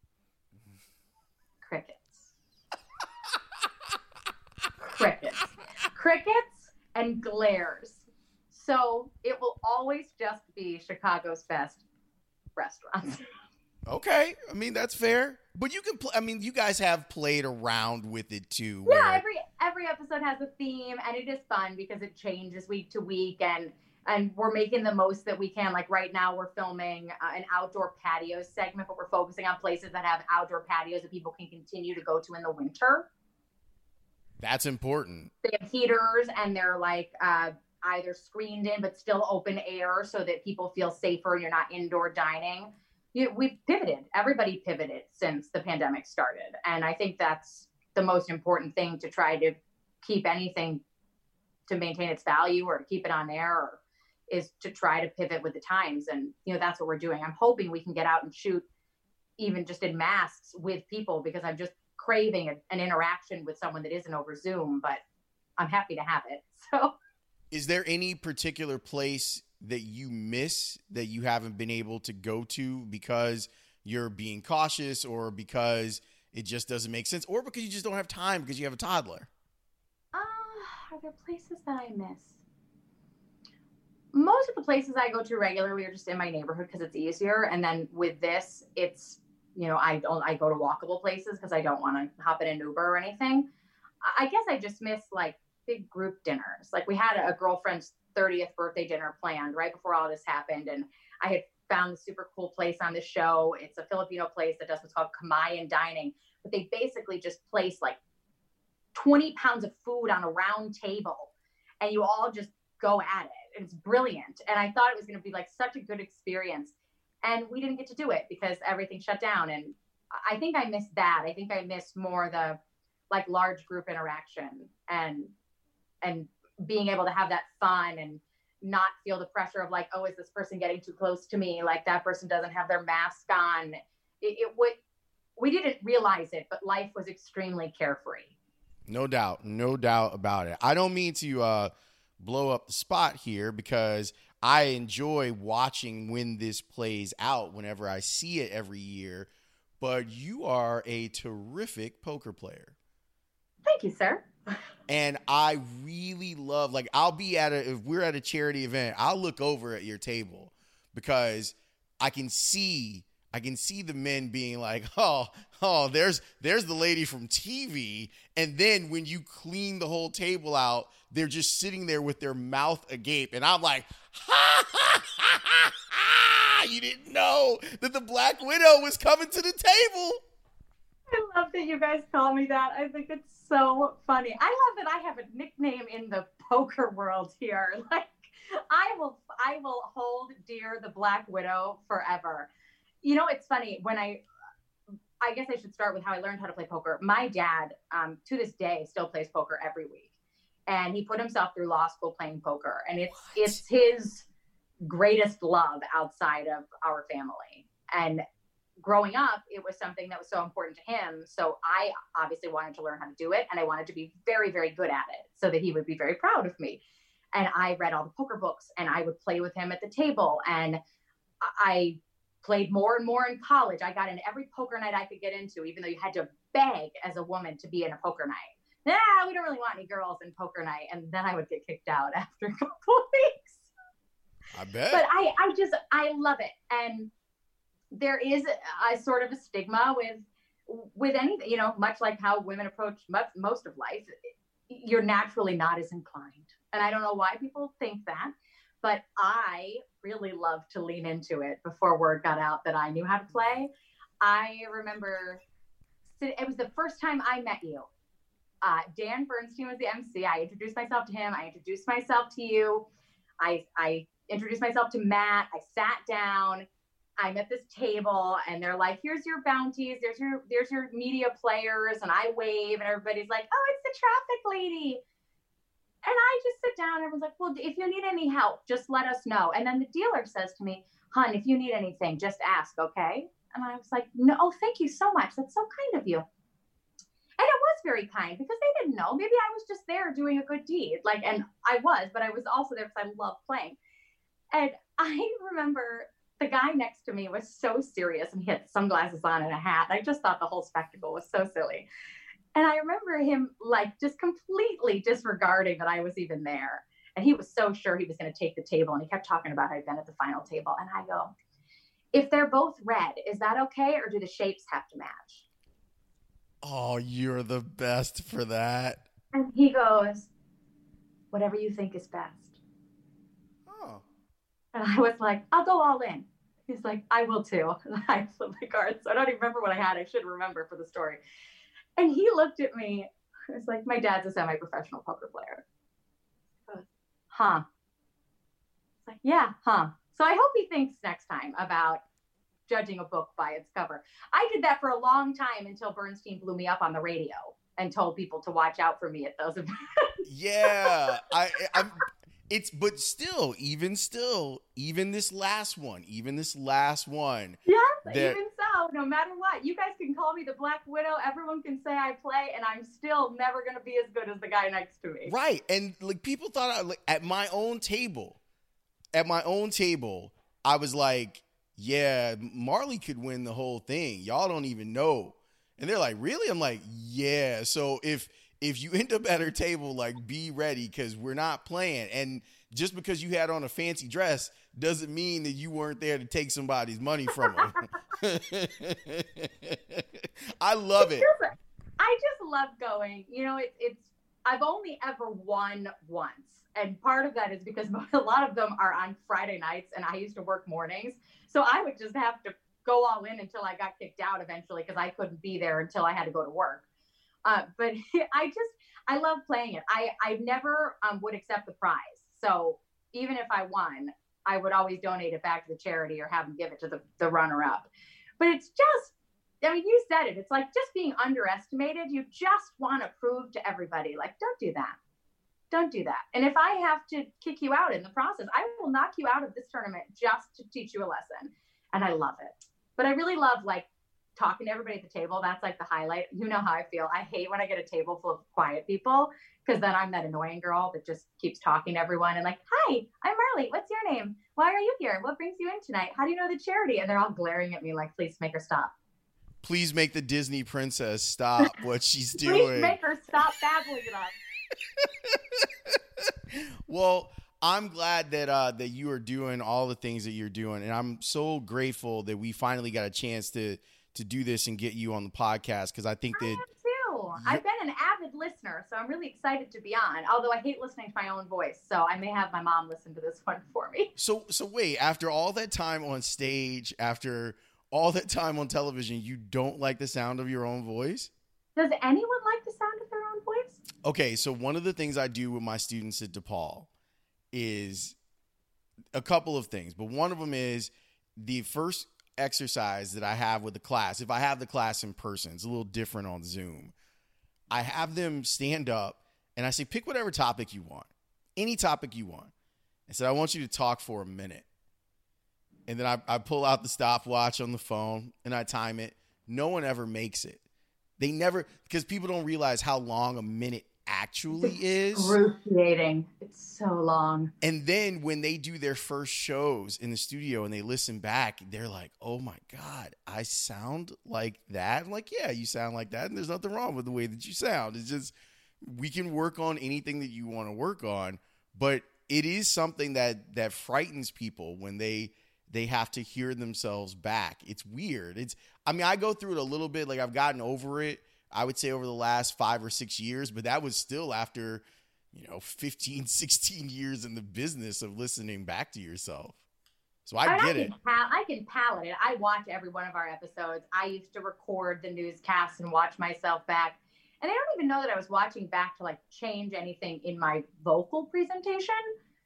S4: crickets. crickets. Crickets and glares. So it will always just be Chicago's Best restaurants.
S3: Okay. I mean, that's fair. But you can, pl- I mean, you guys have played around with it too.
S4: Yeah,
S3: where-
S4: every every episode has a theme, and it is fun because it changes week to week, and and we're making the most that we can. Like right now, we're filming uh, an outdoor patio segment, but we're focusing on places that have outdoor patios that people can continue to go to in the winter.
S3: That's important.
S4: They have heaters, and they're like uh, either screened in but still open air, so that people feel safer and you're not indoor dining. You, we've pivoted. Everybody pivoted since the pandemic started. And I think that's the most important thing, to try to keep anything to maintain its value or to keep it on air, or, is to try to pivot with the times. And, you know, that's what we're doing. I'm hoping we can get out and shoot even just in masks with people, because I'm just craving a, an interaction with someone that isn't over Zoom, but I'm happy to have it. So
S3: is there any particular place that you miss that you haven't been able to go to because you're being cautious, or because it just doesn't make sense, or because you just don't have time because you have a toddler?
S4: Uh, are there places that I miss? most of the places I go to regularly are just in my neighborhood because it's easier. And then with this, it's, you know, I don't, I go to walkable places because I don't want to hop in an Uber or anything. I guess I just miss like big group dinners. Like we had a girlfriend's thirtieth birthday dinner planned right before all this happened. And I had found the super cool place on the show. It's a Filipino place that does what's called Kamayan dining, but they basically just place like twenty pounds of food on a round table and you all just go at it. It's brilliant. And I thought it was going to be like such a good experience. And we didn't get to do it because everything shut down. And I think I missed that. I think I missed more the like large group interaction and, and being able to have that fun and not feel the pressure of like, oh, is this person getting too close to me? Like that person doesn't have their mask on. It, it would, we didn't realize it, but life was extremely carefree.
S3: No doubt. No doubt about it. I don't mean to uh, blow up the spot here because I enjoy watching when this plays out whenever I see it every year, but you are a terrific poker player.
S4: Thank you, sir.
S3: And I really love, like, I'll be at a, if we're at a charity event, I'll look over at your table because I can see, I can see the men being like, oh, oh, there's, there's the lady from T V. And then when you clean the whole table out, they're just sitting there with their mouth agape. And I'm like, ha, ha, ha, ha, ha. You didn't know that the Black Widow was coming to the table.
S4: I love that you guys call me that. I think it's so funny. I love that I have a nickname in the poker world here. Like I will, I will hold dear the Black Widow forever. You know, it's funny when I, I guess I should start with how I learned how to play poker. My dad, um, to this day, still plays poker every week, and he put himself through law school playing poker, and it's what? it's his greatest love outside of our family. And growing up, it was something that was so important to him. So I obviously wanted to learn how to do it, and I wanted to be very, very good at it so that he would be very proud of me. And I read all the poker books, and I would play with him at the table, and I played more and more in college. I got in every poker night I could get into, even though you had to beg as a woman to be in a poker night. Nah, we don't really want any girls in poker night. And then I would get kicked out after a couple of weeks.
S3: I bet.
S4: But I, I just, I love it. And there is a, a sort of a stigma with, with anything, you know, much like how women approach much, most of life, you're naturally not as inclined. And I don't know why people think that, but I really loved to lean into it before word got out that I knew how to play. I remember it was the first time I met you. Uh, Dan Bernstein was the M C. I introduced myself to him. I introduced myself to you. I, I introduced myself to Matt. I sat down. I'm at this table and they're like, here's your bounties. There's your, there's your media players. And I wave and everybody's like, oh, it's the traffic lady. And I just sit down and everyone's like, well, if you need any help, just let us know. And then the dealer says to me, hon, if you need anything, just ask, okay? And I was like, no, oh, thank you so much. That's so kind of you. And it was very kind because they didn't know. Maybe I was just there doing a good deed. Like, and I was, but I was also there because I love playing. And I remember the guy next to me was so serious and he had sunglasses on and a hat. I just thought the whole spectacle was so silly. And I remember him like just completely disregarding that I was even there. And he was so sure he was going to take the table. And he kept talking about how I'd been at the final table. And I go, if they're both red, is that okay? Or do the shapes have to match?
S3: Oh, you're the best for that.
S4: And he goes, whatever you think is best.
S3: Oh.
S4: And I was like, I'll go all in. He's like, I will too. And I flipped the cards. So I don't even remember what I had. I should remember for the story. And he looked at me. It's like, my dad's a semi-professional poker player. He goes, huh. It's like, yeah, huh. So I hope he thinks next time about judging a book by its cover. I did that for a long time until Bernstein blew me up on the radio and told people to watch out for me at those events.
S3: Yeah. I, I'm, it's, but still, even still, even this last one, even this last one.
S4: Yes,
S3: that,
S4: even so, no matter what, you guys can call me the Black Widow. Everyone can say I play, and I'm still never going to be as good as the guy next to me.
S3: Right. And like people thought I, like, at my own table, at my own table, I was like, yeah, Marley could win the whole thing. Y'all don't even know. And they're like, really? I'm like, yeah. So if if you end up at her table, like, be ready, because we're not playing. And just because you had on a fancy dress doesn't mean that you weren't there to take somebody's money from them. I love it.
S4: I just love going. You know, it, it's, I've only ever won once. And part of that is because a lot of them are on Friday nights, and I used to work mornings. So I would just have to go all in until I got kicked out eventually, because I couldn't be there until I had to go to work. Uh, but I just, I love playing it. I, I never um, would accept the prize. So even if I won, I would always donate it back to the charity or have them give it to the, the runner-up. But it's just, I mean, you said it. It's like just being underestimated. You just want to prove to everybody, like, don't do that. Don't do that. And if I have to kick you out in the process, I will knock you out of this tournament just to teach you a lesson. And I love it. But I really love, like, talking to everybody at the table. That's like the highlight. You know how I feel. I hate when I get a table full of quiet people, because then I'm that annoying girl that just keeps talking to everyone and like, hi, I'm Marley. What's your name? Why are you here? What brings you in tonight? How do you know the charity? And they're all glaring at me like, please make her stop.
S3: Please make the Disney princess stop what she's doing.
S4: Please make her stop babbling it up.
S3: Well, I'm glad that uh, that you are doing all the things that you're doing, and I'm so grateful that we finally got a chance to to do this and get you on the podcast, because I think that I
S4: am too. I've been an avid listener, so I'm really excited to be on. Although I hate listening to my own voice, so I may have my mom listen to this one for me.
S3: So, so wait, after all that time on stage, after all that time on television, you don't like the sound of your own voice?
S4: Does anyone like the sound of their own voice?
S3: Okay, so one of the things I do with my students at DePaul is a couple of things, but one of them is the first exercise that I have with the class. If I have the class in person, it's a little different on Zoom. I have them stand up and I say, pick whatever topic you want, any topic you want. I said, I want you to talk for a minute. And then I, I pull out the stopwatch on the phone and I time it. No one ever makes it. They never, because people don't realize how long a minute actually is.
S4: Excruciating. It's so long.
S3: And then when they do their first shows in the studio and they listen back, they're like, oh my God, I sound like that? I'm like, yeah, you sound like that. And there's nothing wrong with the way that you sound. It's just, we can work on anything that you want to work on. But it is something that that frightens people when they they have to hear themselves back. It's weird. It's, I mean, I go through it a little bit. Like, I've gotten over it, I would say, over the last five or six years, but that was still after, you know, fifteen, sixteen years in the business of listening back to yourself. So I
S4: and
S3: get
S4: I
S3: it.
S4: Can pal- I can palate it. I watch every one of our episodes. I used to record the newscasts and watch myself back. And I don't even know that I was watching back to like change anything in my vocal presentation.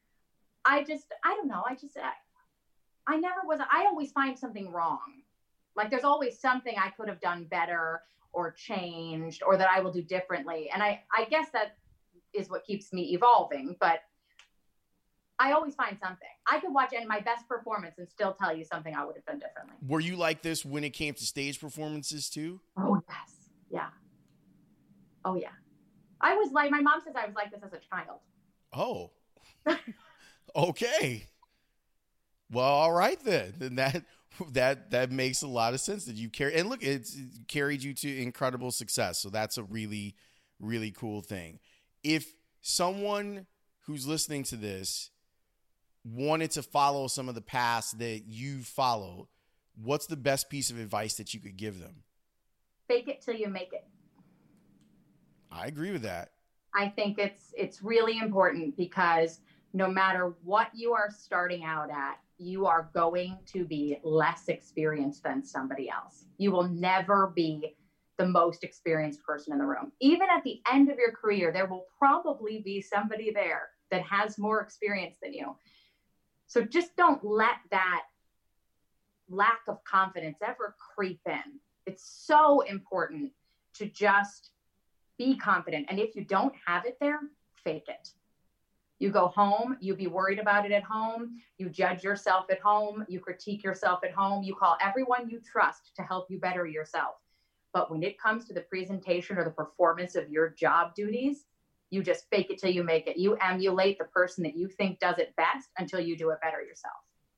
S4: I just, I don't know. I just, I, I never was, I always find something wrong. Like there's always something I could have done better or changed or that I will do differently. And I, I guess that is what keeps me evolving, but I always find something. I could watch my best performance and still tell you something I would have done differently.
S3: Were you like this when it came to stage performances too?
S4: Oh, yes. Yeah. Oh, yeah. I was like, my mom says I was like this as a child.
S3: Oh, okay. Well, all right then. Then that that that makes a lot of sense that you carry. And look, it's, it carried you to incredible success. So that's a really, really cool thing. If someone who's listening to this wanted to follow some of the paths that you followed, what's the best piece of advice that you could give them?
S4: Fake it till you make it.
S3: I agree with that.
S4: I think it's it's really important because no matter what you are starting out at, you are going to be less experienced than somebody else. You will never be the most experienced person in the room. Even at the end of your career, there will probably be somebody there that has more experience than you. So just don't let that lack of confidence ever creep in. It's so important to just be confident. And if you don't have it there, fake it. You go home, you be worried about it at home, you judge yourself at home, you critique yourself at home, you call everyone you trust to help you better yourself. But when it comes to the presentation or the performance of your job duties, you just fake it till you make it. You emulate the person that you think does it best until you do it better yourself.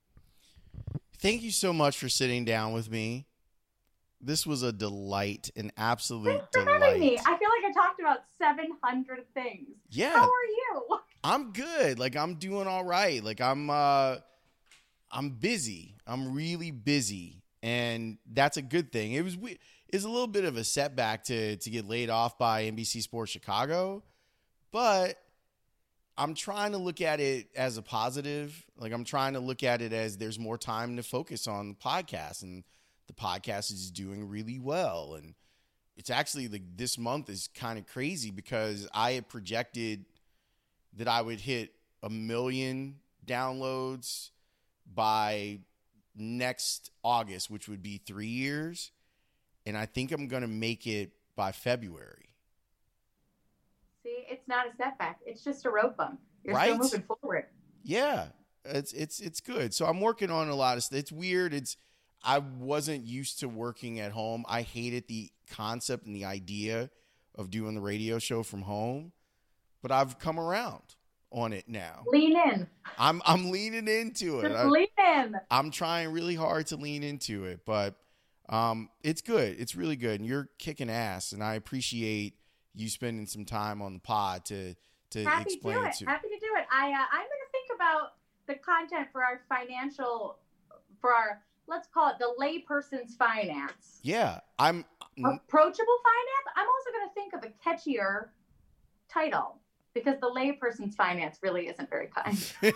S3: Thank you so much for sitting down with me. This was a delight, an absolute
S4: Thanks for
S3: delight.
S4: having me. I feel like I talked about seven hundred things.
S3: Yeah.
S4: How are you?
S3: I'm good. Like, I'm doing all right. Like, I'm, uh, I'm busy. I'm really busy. And that's a good thing. It was, it's a little bit of a setback to, to get laid off by N B C Sports Chicago, but I'm trying to look at it as a positive. Like, I'm trying to look at it as there's more time to focus on the podcast, and the podcast is doing really well. And it's actually, like, this month is kind of crazy because I had projected that I would hit a million downloads by next August, which would be three years. And I think I'm going to make it by February.
S4: See, it's not a setback. It's just a road bump. You're
S3: right?
S4: still moving forward.
S3: Yeah, it's it's it's good. So I'm working on a lot of stuff. It's weird. It's I wasn't used to working at home. I hated the concept and the idea of doing the radio show from home, but I've come around on it now.
S4: Lean in.
S3: I'm I'm leaning into it.
S4: Just
S3: I,
S4: lean in.
S3: I'm trying really hard to lean into it, but um, it's good. It's really good, and you're kicking ass, and I appreciate you spending some time on the pod to to
S4: Happy
S3: explain
S4: to do
S3: it
S4: it.
S3: to.
S4: Happy to do it. I uh, I'm going to think about the content for our financial, for our, let's call it the layperson's finance.
S3: Yeah, I'm
S4: Approachable finance. I'm also going to think of a catchier title because the layperson's finance really isn't very kind.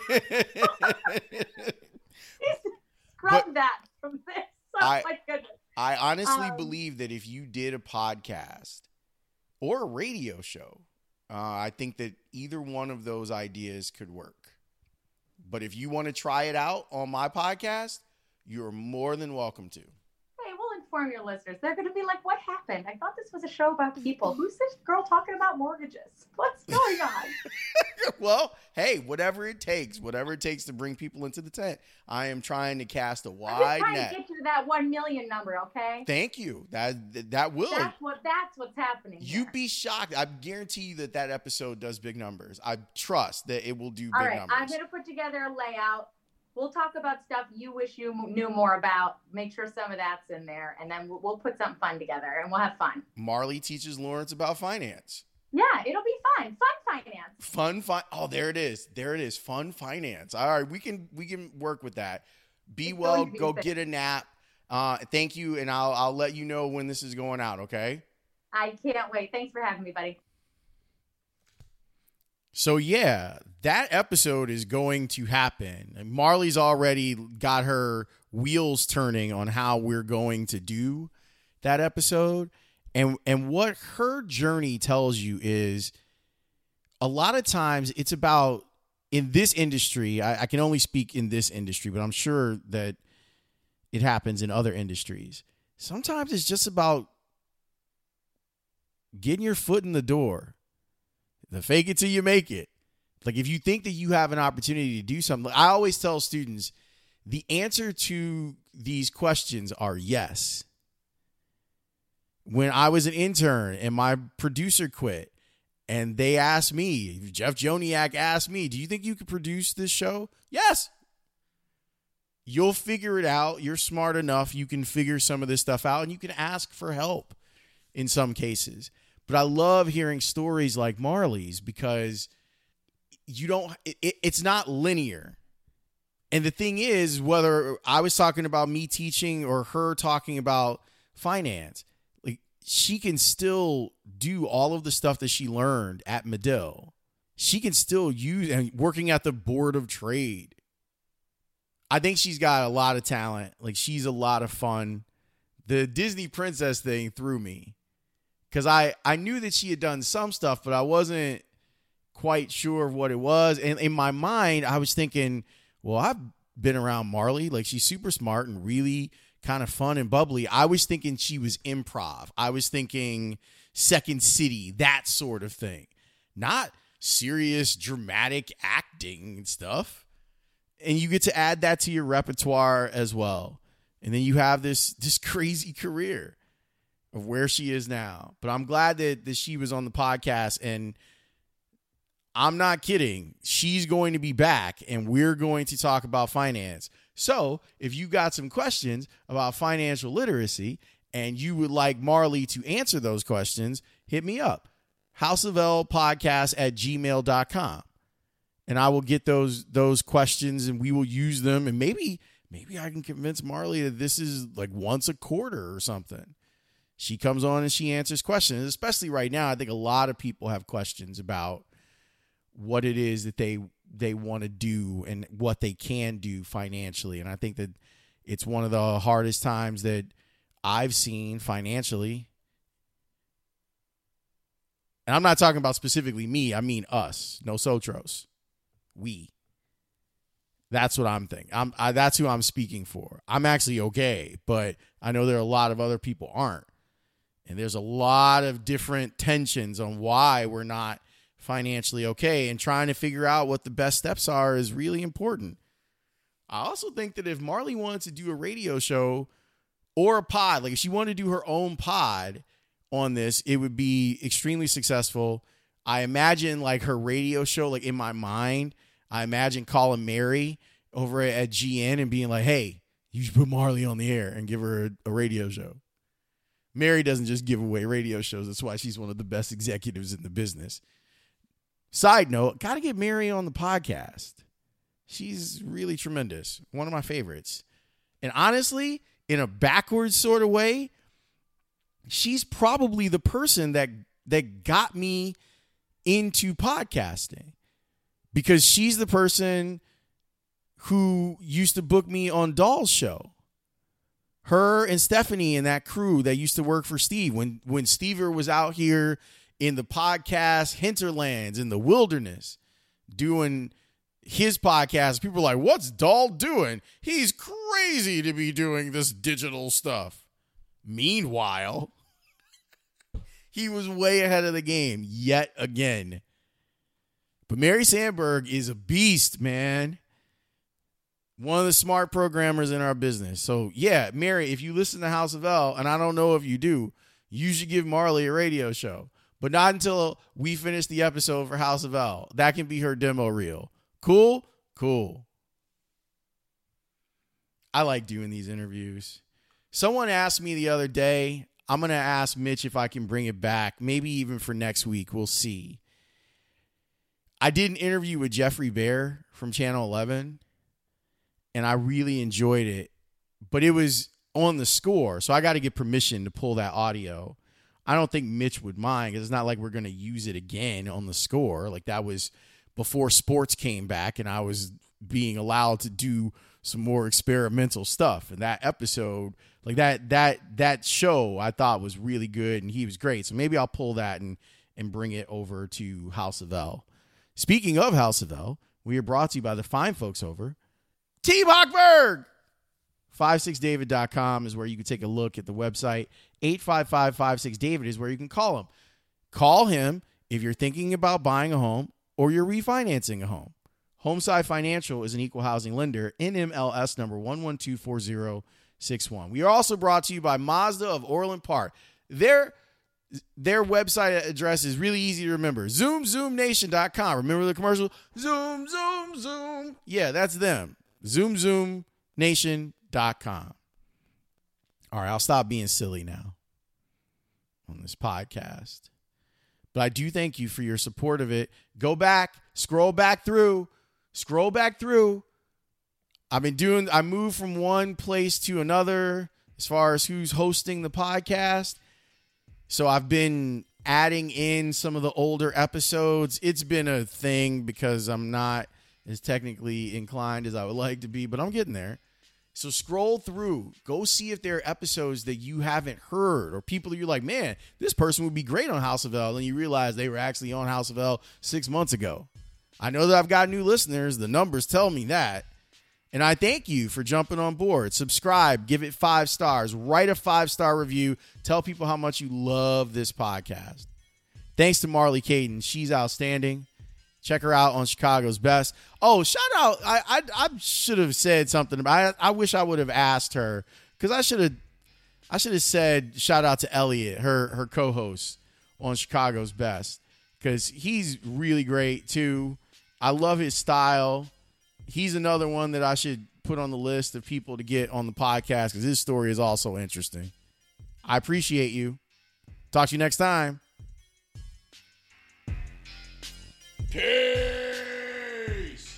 S4: Scrub
S3: But
S4: that from this. Oh
S3: I-
S4: my goodness.
S3: I honestly
S4: Um,
S3: believe that if you did a podcast or a radio show, uh, I think that either one of those ideas could work. But if you want to try it out on my podcast, you're more than welcome to.
S4: Hey, we'll inform your listeners. They're going to be like, what happened? I thought this was a show about people. Who's this girl talking about mortgages? What's going on?
S3: Well, hey, whatever it takes, whatever it takes to bring people into the tent. I am trying to cast a
S4: I'm just
S3: wide
S4: trying
S3: net.
S4: to get you to that one million number, okay?
S3: Thank you. That that will.
S4: That's what. That's what's happening.
S3: You'd
S4: here.
S3: be shocked. I guarantee you that that episode does big numbers. I trust that it will do
S4: All
S3: big
S4: right,
S3: numbers.
S4: I'm going to put together a layout. We'll talk about stuff you wish you m- knew more about. Make sure some of that's in there, and then we'll, we'll put something fun together, and we'll have fun.
S3: Marley teaches Lawrence about finance.
S4: Yeah, it'll be fun. Fun finance.
S3: Fun fi- Oh, there it is. There it is. Fun finance. All right, we can we can work with that. Be
S4: It's
S3: well.
S4: going to be
S3: Go
S4: fun.
S3: get a nap. Uh, thank you, and I'll I'll let you know when this is going out. Okay.
S4: I can't wait. Thanks for having me, buddy.
S3: So yeah, that episode is going to happen. And Marley's already got her wheels turning on how we're going to do that episode. And and what her journey tells you is a lot of times it's about, in this industry, I, I can only speak in this industry, but I'm sure that it happens in other industries. Sometimes it's just about getting your foot in the door. The fake it till you make it. Like, if you think that you have an opportunity to do something, I always tell students the answer to these questions are yes. When I was an intern and my producer quit and they asked me, Jeff Joniak asked me, do you think you could produce this show? Yes. You'll figure it out. You're smart enough. You can figure some of this stuff out and you can ask for help in some cases. But I love hearing stories like Marley's because you don't, it, it's not linear. And the thing is, whether I was talking about me teaching or her talking about finance, like, she can still do all of the stuff that she learned at Medill. She can still use, and working at the Board of Trade. I think she's got a lot of talent. Like, she's a lot of fun. The Disney princess thing threw me. Because I, I knew that she had done some stuff, but I wasn't quite sure of what it was. And in my mind, I was thinking, well, I've been around Marley. Like, she's super smart and really kind of fun and bubbly. I was thinking she was improv. I was thinking Second City, that sort of thing. Not serious, dramatic acting and stuff. And you get to add that to your repertoire as well. And then you have this this crazy career of where she is now. But I'm glad that, that she was on the podcast, and I'm not kidding. She's going to be back, and we're going to talk about finance. So if you got some questions about financial literacy and you would like Marley to answer those questions, hit me up. house of l podcast at gmail dot com. And I will get those those questions and we will use them. And maybe maybe I can convince Marley that this is like once a quarter or something. She comes on and she answers questions, especially right now. I think a lot of people have questions about what it is that they they want to do and what they can do financially. And I think that it's one of the hardest times that I've seen financially. And I'm not talking about specifically me. I mean us. Nosotros. We. That's what I'm thinking. I'm, I, that's who I'm speaking for. I'm actually okay, but I know there are a lot of other people aren't. And there's a lot of different tensions on why we're not financially okay, and trying to figure out what the best steps are is really important. I also think that if Marley wanted to do a radio show or a pod, like if she wanted to do her own pod on this, it would be extremely successful. I imagine like her radio show, like in my mind, I imagine calling Mary over at G N and being like, hey, you should put Marley on the air and give her a, a radio show. Mary doesn't just give away radio shows. That's why she's one of the best executives in the business. Side note, got to get Mary on the podcast. She's really tremendous. One of my favorites. And honestly, in a backwards sort of way, she's probably the person that that got me into podcasting. Because she's the person who used to book me on Doll's show. Her and Stephanie and that crew that used to work for Steve. When, when Stever was out here in the podcast hinterlands, in the wilderness, doing his podcast, people were like, what's Doll doing? He's crazy to be doing this digital stuff. Meanwhile, he was way ahead of the game yet again. But Mary Sandberg is a beast, man. One of the smart programmers in our business. So, yeah, Mary, if you listen to House of L, and I don't know if you do, you should give Marley a radio show. But not until we finish the episode for House of L. That can be her demo reel. Cool? Cool. I like doing these interviews. Someone asked me the other day, I'm going to ask Mitch if I can bring it back, maybe even for next week. We'll see. I did an interview with Jeffrey Bear from Channel eleven, and I really enjoyed it, but it was on the score, so I got to get permission to pull that audio. I don't think Mitch would mind because it's not like we're going to use it again on the score. Like that was before sports came back and I was being allowed to do some more experimental stuff. And that episode, like that, that, that show I thought was really good and he was great. So maybe I'll pull that and, and bring it over to House of L. Speaking of House of L, we are brought to you by the fine folks over Team Hochberg. five six david dot com is where you can take a look at the website. eight five five, five six david is where you can call him. Call him if you're thinking about buying a home or you're refinancing a home. Homeside Financial is an equal housing lender, N M L S number one one two four zero six one. We are also brought to you by Mazda of Orland Park. Their, their website address is really easy to remember. zoom zoom nation dot com. Remember the commercial? Zoom, zoom, zoom. Yeah, that's them. zoom zoom nation dot com. All right, I'll stop being silly now on this podcast. But I do thank you for your support of it. Go back, scroll back through, scroll back through. I've been doing, I moved from one place to another as far as who's hosting the podcast. So I've been adding in some of the older episodes. It's been a thing because I'm not as technically inclined as I would like to be, but I'm getting there. So scroll through, go see if there are episodes that you haven't heard or people that you're like, man, this person would be great on House of L. And you realize they were actually on House of L six months ago. I know that I've got new listeners. The numbers tell me that. And I thank you for jumping on board. Subscribe, give it five stars, write a five-star review. Tell people how much you love this podcast. Thanks to Marley Caden. She's outstanding. Check her out on Chicago's Best. Oh, shout out. I I, I should have said something about I, I wish I would have asked her because I should have I should have said shout out to Elliot, her her co-host on Chicago's Best, because he's really great too. I love his style. He's another one that I should put on the list of people to get on the podcast because his story is also interesting. I appreciate you. Talk to you next time. Peace.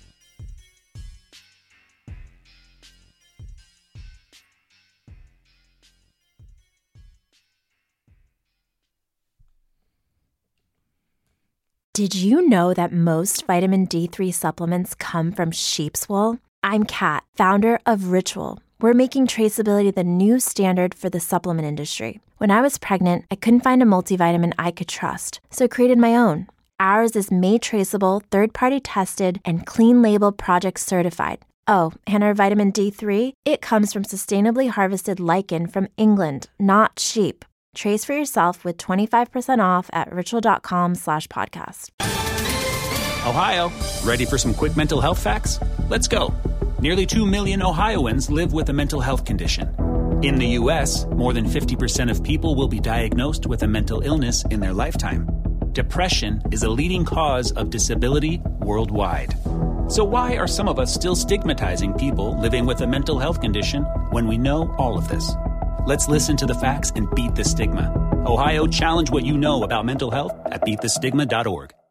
S5: Did you know that most vitamin D three supplements come from sheep's wool? I'm Kat, founder of Ritual. We're making traceability the new standard for the supplement industry. When I was pregnant, I couldn't find a multivitamin I could trust, so I created my own. Ours is made traceable, third-party tested, and clean label project certified. Oh, and our vitamin D three? It comes from sustainably harvested lichen from England, not sheep. Trace for yourself with twenty-five percent off at ritual.com slash podcast.
S6: Ohio, ready for some quick mental health facts? Let's go. Nearly two million Ohioans live with a mental health condition. In the U S, more than fifty percent of people will be diagnosed with a mental illness in their lifetime. Depression is a leading cause of disability worldwide. So why are some of us still stigmatizing people living with a mental health condition when we know all of this? Let's listen to the facts and beat the stigma. Ohio, challenge what you know about mental health at beat the stigma dot org.